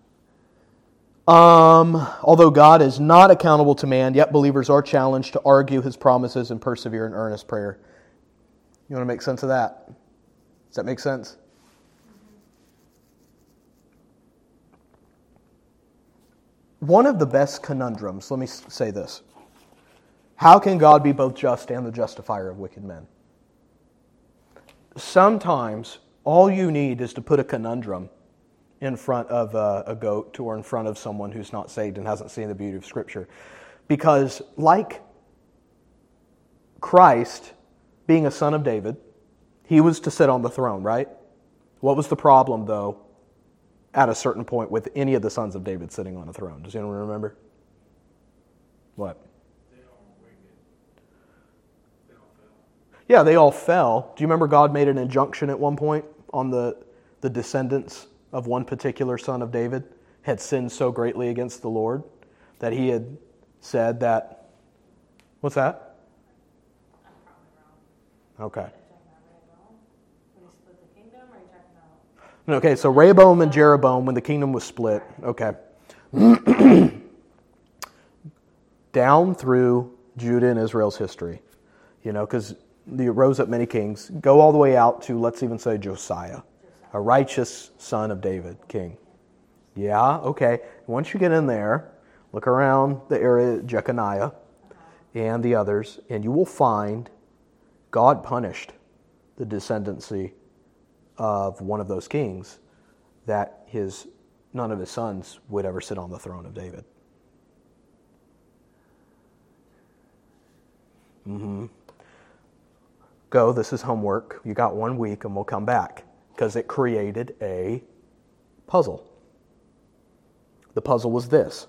Um, although God is not accountable to man, yet believers are challenged to argue his promises and persevere in earnest prayer. You want to make sense of that? Does that make sense? One of the best conundrums, let me say this. How can God be both just and the justifier of wicked men? Sometimes all you need is to put a conundrum in front of a, a goat or in front of someone who's not saved and hasn't seen the beauty of Scripture. Because like Christ being a son of David, he was to sit on the throne, right? What was the problem, though, at a certain point with any of the sons of David sitting on a throne? Does anyone remember? What? Yeah, they all fell. Do you remember God made an injunction at one point on the, the descendants of one particular son of David had sinned so greatly against the Lord that he had said that... What's that? I'm probably wrong. Okay. When he split the kingdom, or are you talking about... Okay, so Rehoboam and Jeroboam, when the kingdom was split, okay. Down through Judah and Israel's history, you know, because there rose up many kings, go all the way out to, let's even say, Josiah, a righteous son of David, king. Yeah, okay. Once you get in there, look around the area, Jeconiah and the others, and you will find God punished the descendancy of one of those kings, that his none of his sons would ever sit on the throne of David. Mm-hmm. Go, this is homework. You got one week and we'll come back, because it created a puzzle. The puzzle was this.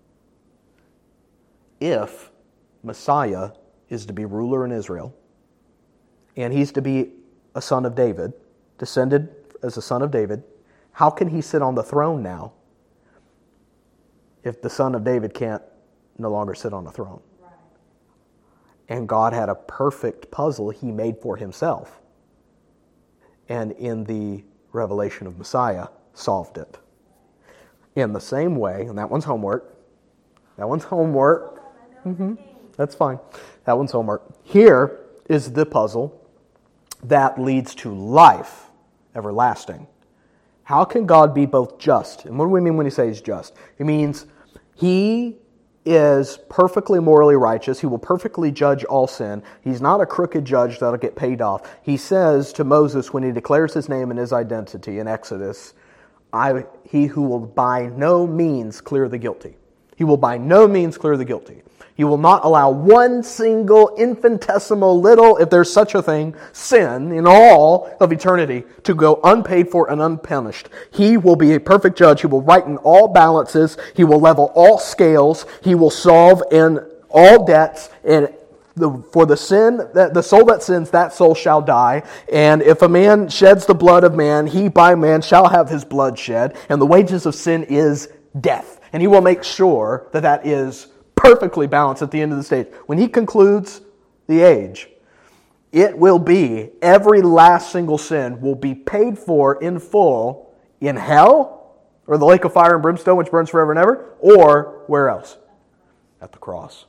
If Messiah is to be ruler in Israel, and he's to be a son of David, descended as a son of David, how can he sit on the throne now if the son of David can't no longer sit on the throne? Right. And God had a perfect puzzle he made for himself. And in the revelation of Messiah, solved it. In the same way, and that one's homework. That one's homework. Mm-hmm. That's fine. That one's homework. Here is the puzzle that leads to life everlasting. How can God be both just? And what do we mean when he says just? It means he is perfectly morally righteous. He will perfectly judge all sin. He's not a crooked judge that'll get paid off. He says to Moses when he declares his name and his identity in Exodus, I, he who will by no means clear the guilty. He will by no means clear the guilty. He will not allow one single infinitesimal little, if there's such a thing, sin in all of eternity to go unpaid for and unpunished. He will be a perfect judge. He will righten all balances. He will level all scales. He will solve in all debts. And the, for the sin, that the soul that sins, that soul shall die. And if a man sheds the blood of man, he by man shall have his blood shed. And the wages of sin is death. And he will make sure that that is perfectly balanced at the end of the stage. When he concludes the age, it will be, every last single sin will be paid for in full in hell, or the lake of fire and brimstone which burns forever and ever, or where else? At the cross.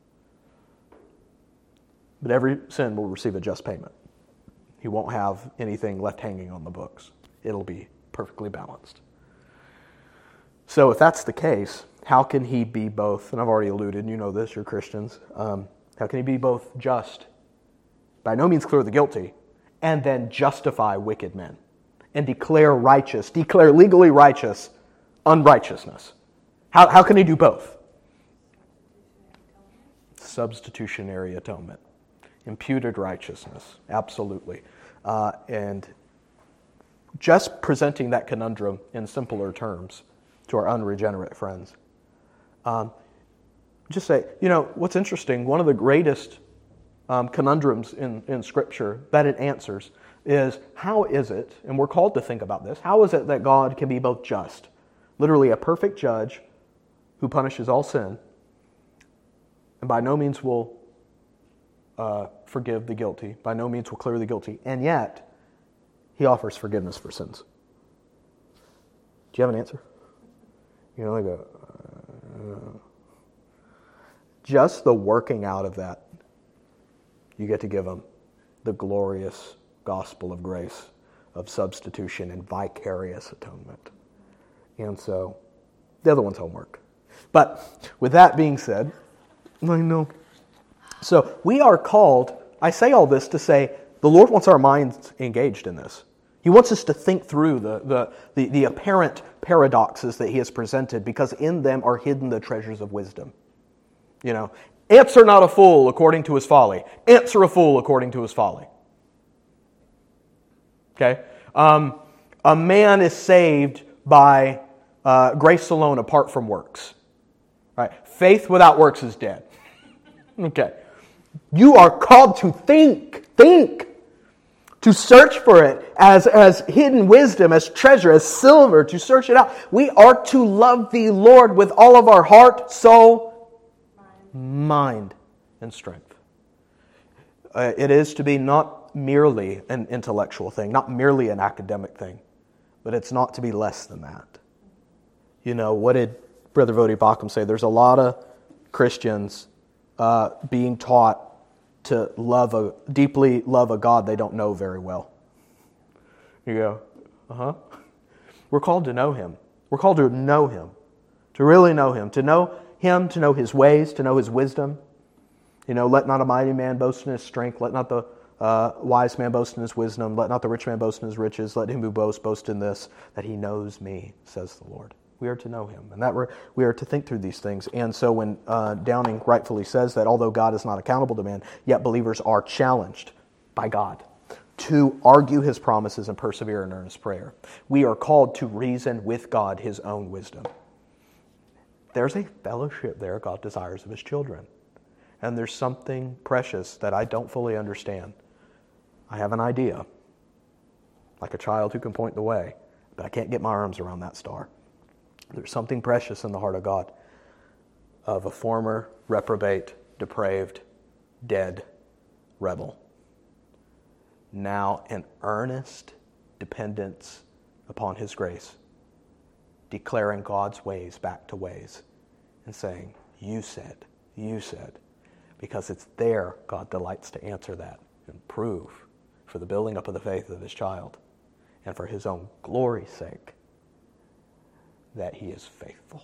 But every sin will receive a just payment. He won't have anything left hanging on the books. It'll be perfectly balanced. So if that's the case, how can he be both, and I've already alluded, and you know this, you're Christians, um, how can he be both just, by no means clear the guilty, and then justify wicked men, and declare righteous, declare legally righteous unrighteousness? How, how can he do both? Substitutionary atonement. Imputed righteousness, absolutely. Uh, and just presenting that conundrum in simpler terms to our unregenerate friends. Um, just say, you know, what's interesting, one of the greatest um, conundrums in, in Scripture that it answers is, how is it, and we're called to think about this, how is it that God can be both just, literally a perfect judge who punishes all sin, and by no means will uh, forgive the guilty, by no means will clear the guilty, and yet he offers forgiveness for sins? Do you have an answer? You know, like a, uh, just the working out of that, you get to give them the glorious gospel of grace, of substitution and vicarious atonement. And so, the other one's homework. But with that being said, I know. So we are called, I say all this to say, the Lord wants our minds engaged in this. He wants us to think through the, the, the, the apparent paradoxes that he has presented, because in them are hidden the treasures of wisdom. You know, answer not a fool according to his folly. Answer a fool according to his folly. Okay? Um, a man is saved by uh, grace alone apart from works. Right? Faith without works is dead. Okay. You are called to think. Think. To search for it as, as hidden wisdom, as treasure, as silver, to search it out. We are to love the Lord with all of our heart, soul, mind, mind and strength. Uh, it is to be not merely an intellectual thing, not merely an academic thing, but it's not to be less than that. You know, what did Brother Vodi Bakum say? There's a lot of Christians uh, being taught to love a deeply love a God they don't know very well. You go, uh-huh. We're called to know Him. We're called to know Him, to really know Him, to know Him, to know His ways, to know His wisdom. You know, let not a mighty man boast in his strength. Let not the uh, wise man boast in his wisdom. Let not the rich man boast in his riches. Let him who boasts boast in this, that he knows me, says the Lord. We are to know him, and that we're, we are to think through these things. And so when uh, Downing rightfully says that although God is not accountable to man, yet believers are challenged by God to argue his promises and persevere in earnest prayer. We are called to reason with God his own wisdom. There's a fellowship there God desires of his children. And there's something precious that I don't fully understand. I have an idea, like a child who can point the way, but I can't get my arms around that star. There's something precious in the heart of God of a former, reprobate, depraved, dead rebel. Now an earnest dependence upon his grace, declaring God's ways back to ways and saying, you said, you said, because it's there God delights to answer that and prove for the building up of the faith of his child and for his own glory's sake that he is faithful.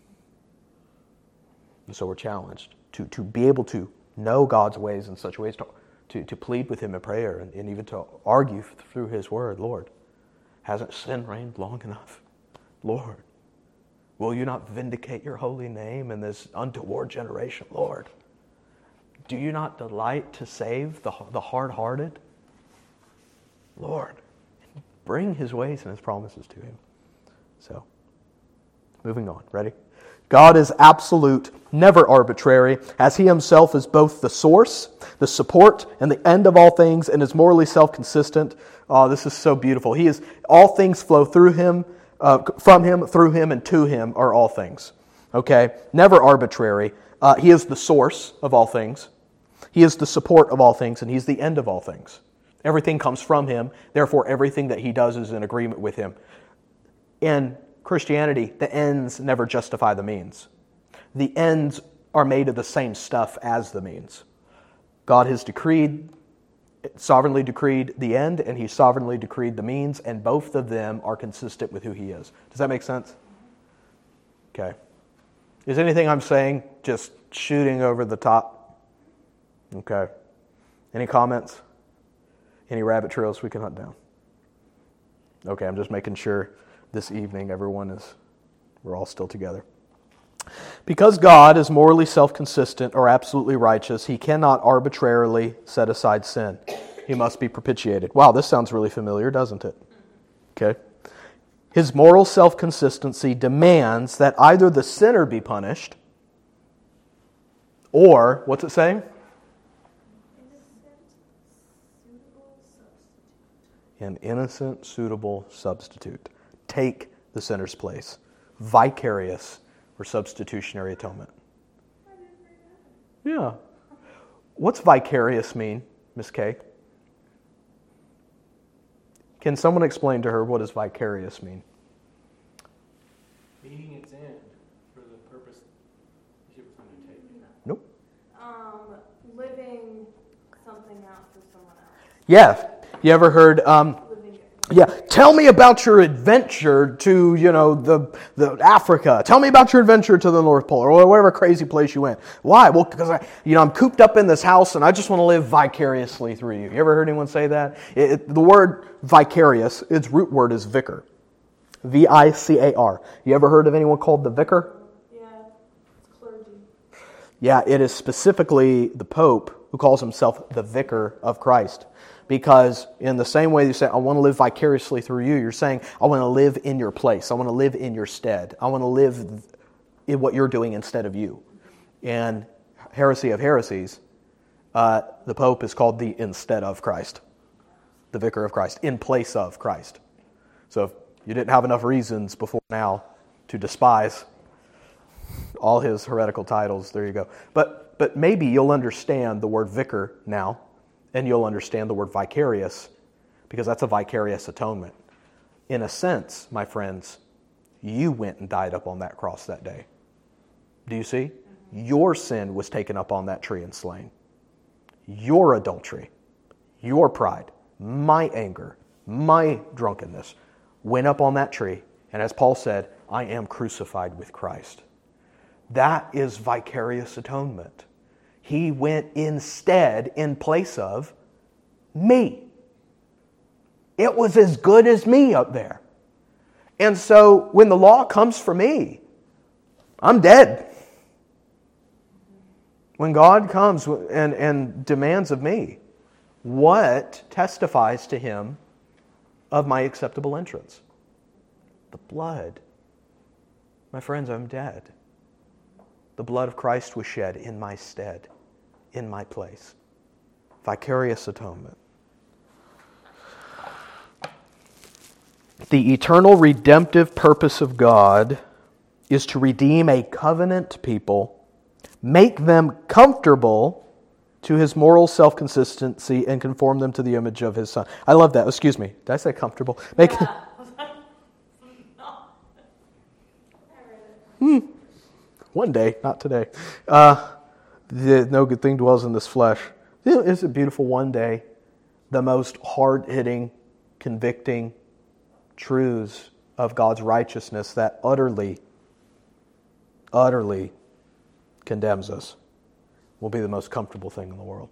And so we're challenged to, to be able to know God's ways in such ways, to, to, to plead with him in prayer and, and even to argue through his word. Lord, hasn't sin reigned long enough? Lord, will you not vindicate your holy name in this untoward generation? Lord, do you not delight to save the, the hard-hearted? Lord, bring his ways and his promises to him. So, moving on. Ready? God is absolute, never arbitrary, as he himself is both the source, the support, and the end of all things, and is morally self-consistent. Oh, this is so beautiful. He is, all things flow through him, uh, from him, through him, and to him are all things. Okay? Never arbitrary. Uh, he is the source of all things. He is the support of all things, and he's the end of all things. Everything comes from him. Therefore, everything that he does is in agreement with him. In Christianity, the ends never justify the means. The ends are made of the same stuff as the means. God has decreed, sovereignly decreed the end, and he sovereignly decreed the means, and both of them are consistent with who he is. Does that make sense? Okay. Is anything I'm saying just shooting over the top? Okay. Any comments? Any rabbit trails we can hunt down? Okay, I'm just making sure this evening everyone is, we're all still together. Because God is morally self-consistent or absolutely righteous, he cannot arbitrarily set aside sin. He must be propitiated. Wow, this sounds really familiar, doesn't it? Okay. His moral self-consistency demands that either the sinner be punished, or, what's it saying? An innocent, suitable substitute. Take the sinner's place. Vicarious or substitutionary atonement. Yeah. What's vicarious mean, Miss Kay? Can someone explain to her what does vicarious mean? Meeting its end for the purpose she was undertaking. Nope. Um, living something out for someone else. Yeah. You ever heard, um, yeah, tell me about your adventure to, you know, the, the Africa. Tell me about your adventure to the North Pole or whatever crazy place you went. Why? Well, because I, you know, I'm cooped up in this house and I just want to live vicariously through you. You ever heard anyone say that? It, it, the word vicarious, its root word is vicar. V I C A R. You ever heard of anyone called the vicar? Yeah, it's clergy. Yeah, it is specifically the Pope who calls himself the vicar of Christ. Because in the same way you say, I want to live vicariously through you, you're saying, I want to live in your place. I want to live in your stead. I want to live in what you're doing instead of you. And heresy of heresies, uh, the Pope is called the instead of Christ. The vicar of Christ, in place of Christ. So if you didn't have enough reasons before now to despise all his heretical titles, there you go. But, but maybe you'll understand the word vicar now. And you'll understand the word vicarious, because that's a vicarious atonement. In a sense, my friends, you went and died up on that cross that day. Do you see? Your sin was taken up on that tree and slain. Your adultery, your pride, my anger, my drunkenness went up on that tree. And as Paul said, I am crucified with Christ. That is vicarious atonement. He went instead, in place of me. It was as good as me up there. And so when the law comes for me, I'm dead. When God comes and, and demands of me, what testifies to Him of my acceptable entrance? The blood. My friends, I'm dead. The blood of Christ was shed in my stead, in my place. Vicarious atonement. The eternal redemptive purpose of God is to redeem a covenant people, make them comfortable to His moral self-consistency, and conform them to the image of His Son. I love that. Excuse me. Did I say comfortable? Make hmm. One day, not today. Uh, the, no good thing dwells in this flesh. Isn't it beautiful? One day, the most hard-hitting, convicting truths of God's righteousness that utterly, utterly condemns us will be the most comfortable thing in the world.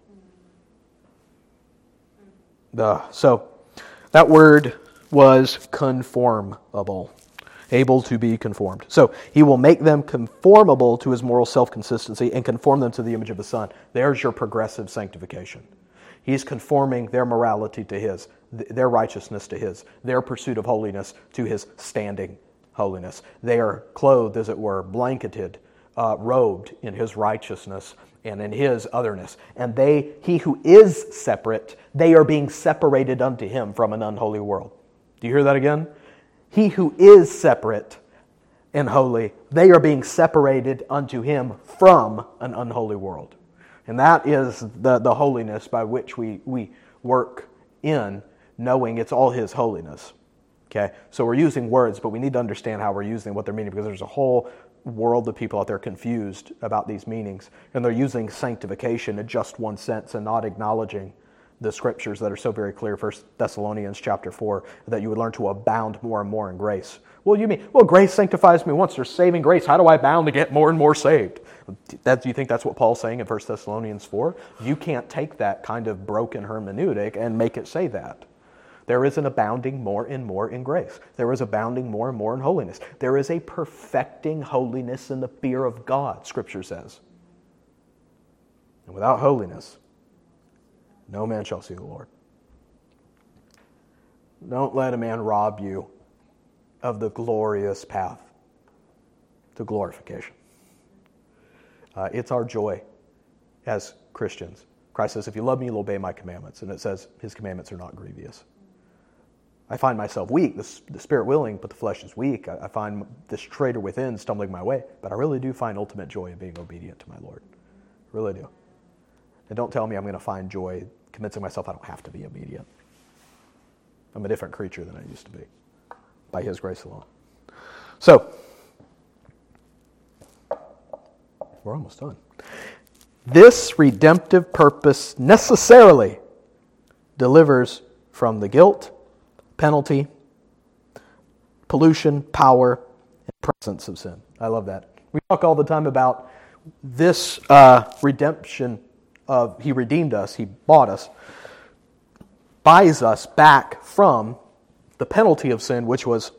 Uh, so, that word was conformable. Able to be conformed. So, He will make them conformable to His moral self-consistency and conform them to the image of His Son. There's your progressive sanctification. He's conforming their morality to His, their righteousness to His, their pursuit of holiness to His standing holiness. They are clothed, as it were, blanketed, uh, robed in His righteousness and in His otherness. And they, He who is separate, they are being separated unto Him from an unholy world. Do you hear that again? He who is separate and holy, they are being separated unto Him from an unholy world. And that is the, the holiness by which we, we work in, knowing it's all His holiness. Okay? So we're using words, but we need to understand how we're using what they're meaning, because there's a whole world of people out there confused about these meanings. And they're using sanctification in just one sense and not acknowledging the scriptures that are so very clear, First Thessalonians chapter four, that you would learn to abound more and more in grace. Well, you mean, well, grace sanctifies me once. There's saving grace. How do I abound to get more and more saved? That, do you think that's what Paul's saying in First Thessalonians four? You can't take that kind of broken hermeneutic and make it say that. There is an abounding more and more in grace. There is abounding more and more in holiness. There is a perfecting holiness in the fear of God, Scripture says. And without holiness, no man shall see the Lord. Don't let a man rob you of the glorious path to glorification. Uh, it's our joy as Christians. Christ says, if you love me, you'll obey my commandments. And it says His commandments are not grievous. I find myself weak, the, the spirit willing, but the flesh is weak. I, I find this traitor within stumbling my way. But I really do find ultimate joy in being obedient to my Lord. I really do. And don't tell me I'm going to find joy convincing myself I don't have to be obedient. I'm a different creature than I used to be, by His grace alone. So, we're almost done. This redemptive purpose necessarily delivers from the guilt, penalty, pollution, power, and presence of sin. I love that. We talk all the time about this uh, redemption of He redeemed us, He bought us, buys us back from the penalty of sin, which was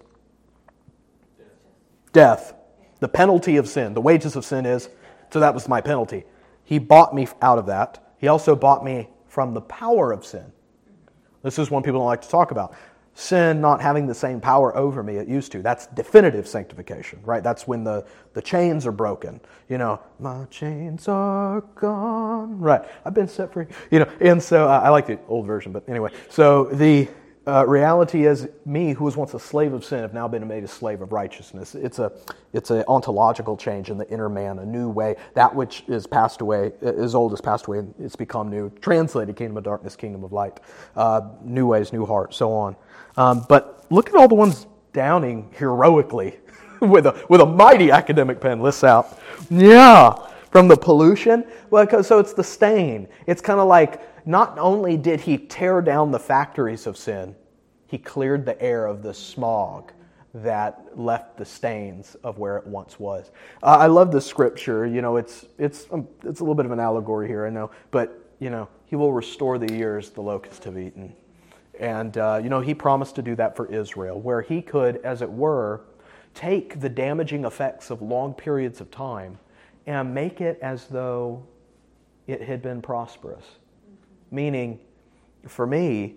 death. The penalty of sin. The wages of sin is, so that was my penalty. He bought me out of that. He also bought me from the power of sin. This is one people don't like to talk about. Sin not having the same power over me it used to. That's definitive sanctification, right? That's when the, the chains are broken. You know, my chains are gone. Right. I've been set free. You know, and so uh, I like the old version, but anyway. So the uh, reality is, me who was once a slave of sin have now been made a slave of righteousness. It's a it's an ontological change in the inner man, a new way. That which is passed away, is old has passed away, and it's become new. Translated, kingdom of darkness, kingdom of light. Uh, new ways, new heart, so on. Um, but look at all the ones Downing heroically with a with a mighty academic pen lists out. Yeah, from the pollution. Well, so it's the stain. It's kind of like, not only did He tear down the factories of sin, He cleared the air of the smog that left the stains of where it once was. Uh, I love the scripture. You know, it's it's um, it's a little bit of an allegory here, I know, but you know, he will restore the years the locusts have eaten. And, uh, you know, he promised to do that for Israel, where he could, as it were, take the damaging effects of long periods of time and make it as though it had been prosperous. Mm-hmm. Meaning, for me,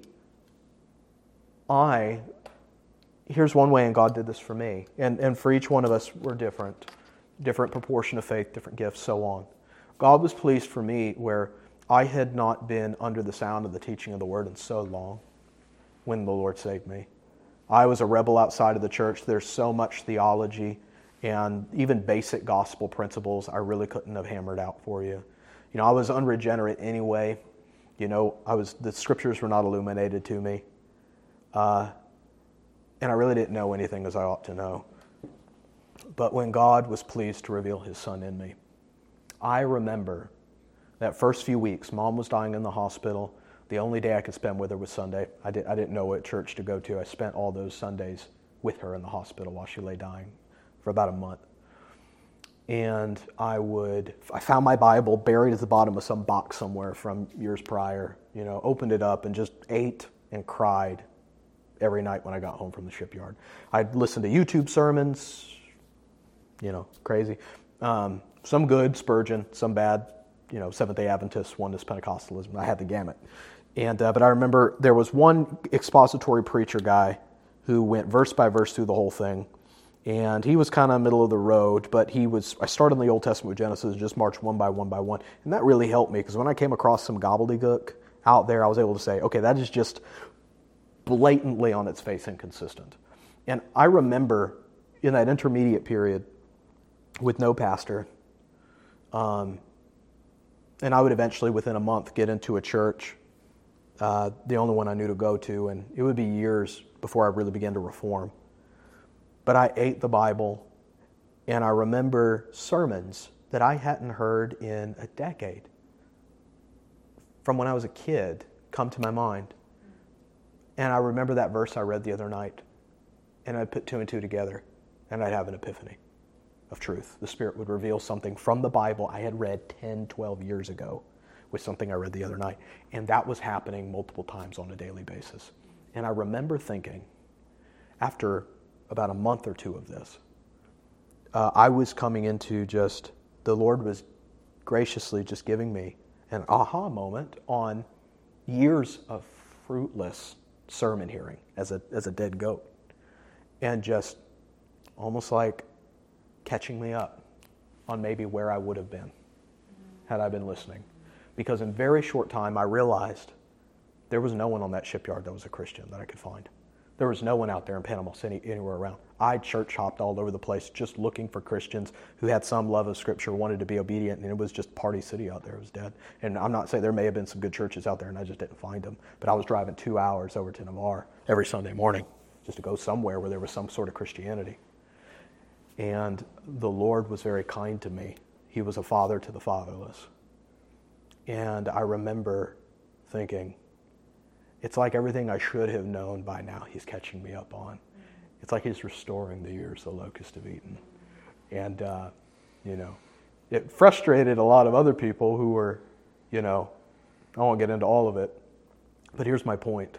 I, here's one way, and God did this for me, and, and for each one of us, we're different. Different proportion of faith, different gifts, so on. God was pleased for me where I had not been under the sound of the teaching of the Word in so long when the Lord saved me. I was a rebel outside of the church. There's so much theology and even basic gospel principles I really couldn't have hammered out for you. You know, I was unregenerate anyway. You know, I was the scriptures were not illuminated to me. Uh, and I really didn't know anything as I ought to know. But when God was pleased to reveal His Son in me, I remember that first few weeks, Mom was dying in the hospital. The only day I could spend with her was Sunday. I, did, I didn't know what church to go to. I spent all those Sundays with her in the hospital while she lay dying for about a month. And I would, I found my Bible buried at the bottom of some box somewhere from years prior, you know, opened it up and just ate and cried every night when I got home from the shipyard. I'd listen to YouTube sermons, you know, crazy. Um, some good, Spurgeon, some bad, you know, Seventh-day Adventist, Oneness, Pentecostalism. I had the gamut. And uh, but I remember there was one expository preacher guy who went verse by verse through the whole thing. And he was kind of middle of the road, but he was, I started in the Old Testament with Genesis and just marched one by one by one. And that really helped me because when I came across some gobbledygook out there, I was able to say, okay, that is just blatantly on its face inconsistent. And I remember in that intermediate period with no pastor, um, and I would eventually, within a month, get into a church, uh, the only one I knew to go to, and it would be years before I really began to reform. But I ate the Bible, and I remember sermons that I hadn't heard in a decade from when I was a kid come to my mind. And I remember that verse I read the other night, and I'd put two and two together, and I'd have an epiphany of truth. The Spirit would reveal something from the Bible I had read ten, twelve years ago with something I read the other night. And that was happening multiple times on a daily basis. And I remember thinking, after about a month or two of this, uh, I was coming into just, the Lord was graciously just giving me an aha moment on years of fruitless sermon hearing as a as a dead goat. And just almost like catching me up on maybe where I would have been had I been listening. Because in very short time, I realized there was no one on that shipyard that was a Christian that I could find. There was no one out there in Panama City anywhere around. I church hopped all over the place just looking for Christians who had some love of Scripture, wanted to be obedient, and it was just Party City out there. It was dead. And I'm not saying there may have been some good churches out there, and I just didn't find them. But I was driving two hours over to Navarre every Sunday morning just to go somewhere where there was some sort of Christianity. And the Lord was very kind to me. He was a father to the fatherless. And I remember thinking, it's like everything I should have known by now He's catching me up on. It's like He's restoring the years the locusts have eaten. And, uh, you know, it frustrated a lot of other people who were, you know, I won't get into all of it, but here's my point.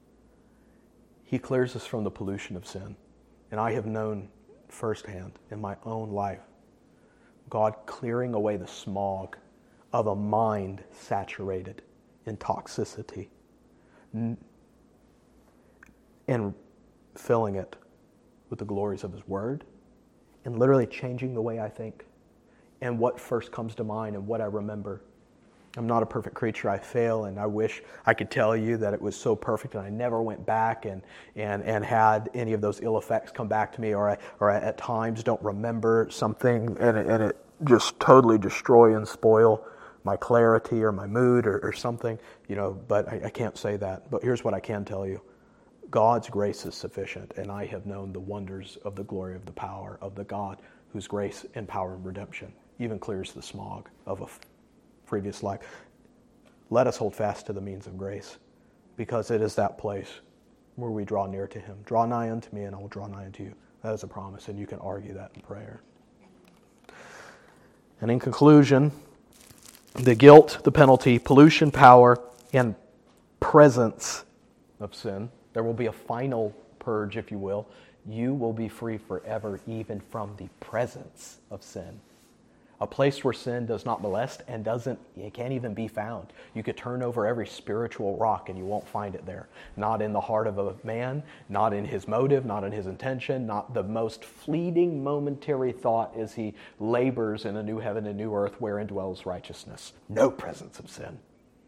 He clears us from the pollution of sin. And I have known firsthand in my own life God clearing away the smog of a mind saturated in toxicity and filling it with the glories of His Word and literally changing the way I think and what first comes to mind and what I remember. I'm not a perfect creature. I fail, and I wish I could tell you that it was so perfect and I never went back and and, and had any of those ill effects come back to me, or I, or I at times don't remember something and it, and it just totally destroy and spoil my clarity or my mood or, or something, you know, but I, I can't say that. But here's what I can tell you. God's grace is sufficient, and I have known the wonders of the glory of the power of the God whose grace and power and redemption even clears the smog of a f- previous life. Let us hold fast to the means of grace, because it is that place where we draw near to Him. Draw nigh unto me, and I will draw nigh unto you. That is a promise, and you can argue that in prayer. And in conclusion, the guilt, the penalty, pollution, power, and presence of sin. There will be a final purge, if you will. You will be free forever, even from the presence of sin. A place where sin does not molest and doesn't, it can't even be found. You could turn over every spiritual rock and you won't find it there. Not in the heart of a man, not in his motive, not in his intention, not the most fleeting momentary thought as he labors in a new heaven and new earth wherein dwells righteousness. No presence of sin.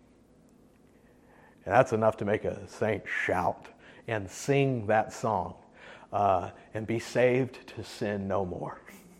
And that's enough to make a saint shout and sing that song uh, and be saved to sin no more.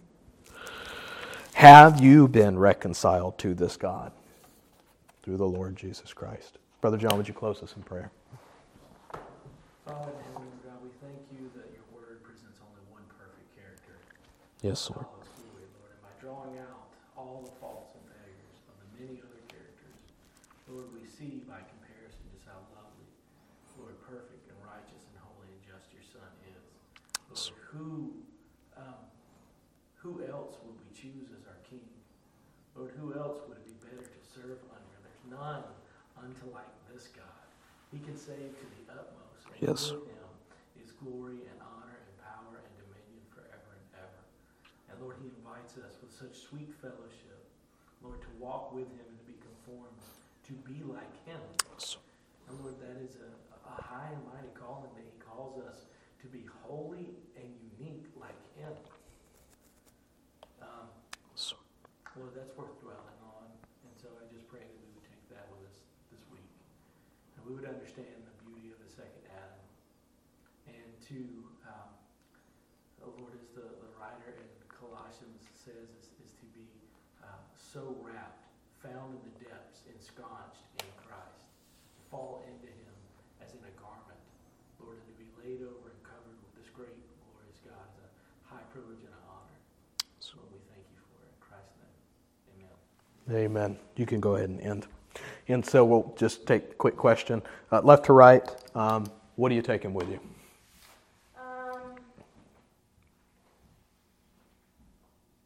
Have you been reconciled to this God through the Lord Jesus Christ? Brother John, would you close us in prayer? Father in heaven, God, we thank you that your word presents only one perfect character. Yes, Lord. All is holy, Lord. And by drawing out all the faults and failures of the many other characters, Lord, we see by comparison just how lovely, Lord, perfect and righteous and holy and just your Son is. Lord, who, um, who else would we choose as our King? Lord, who else would it be better to serve under? There's none unto like this God. He can save to the utmost. And Yes. with him is glory and honor and power and dominion forever and ever. And Lord, he invites us with such sweet fellowship, Lord, to walk with him and to be conformed, to be like him. And Lord, that is a, a high and mighty calling that he calls us to be holy and unique like him. Um, Lord, that's worth dwelling on. And so I just pray that we would take that with us this week. And we would understand the beauty of the second Adam. And to, um, oh Lord, as the, the writer in Colossians says, is, is to be uh, so wrapped, found in the depths, ensconced in Christ. To fall into him as in a garment. Lord, and to be laid over and covered with this great, glorious God is a high privilege and an honor. So we thank you for it. In Christ's name, amen. Amen. You can go ahead and end. And so we'll just take a quick question. Uh, left to right, um, what are you taking with you?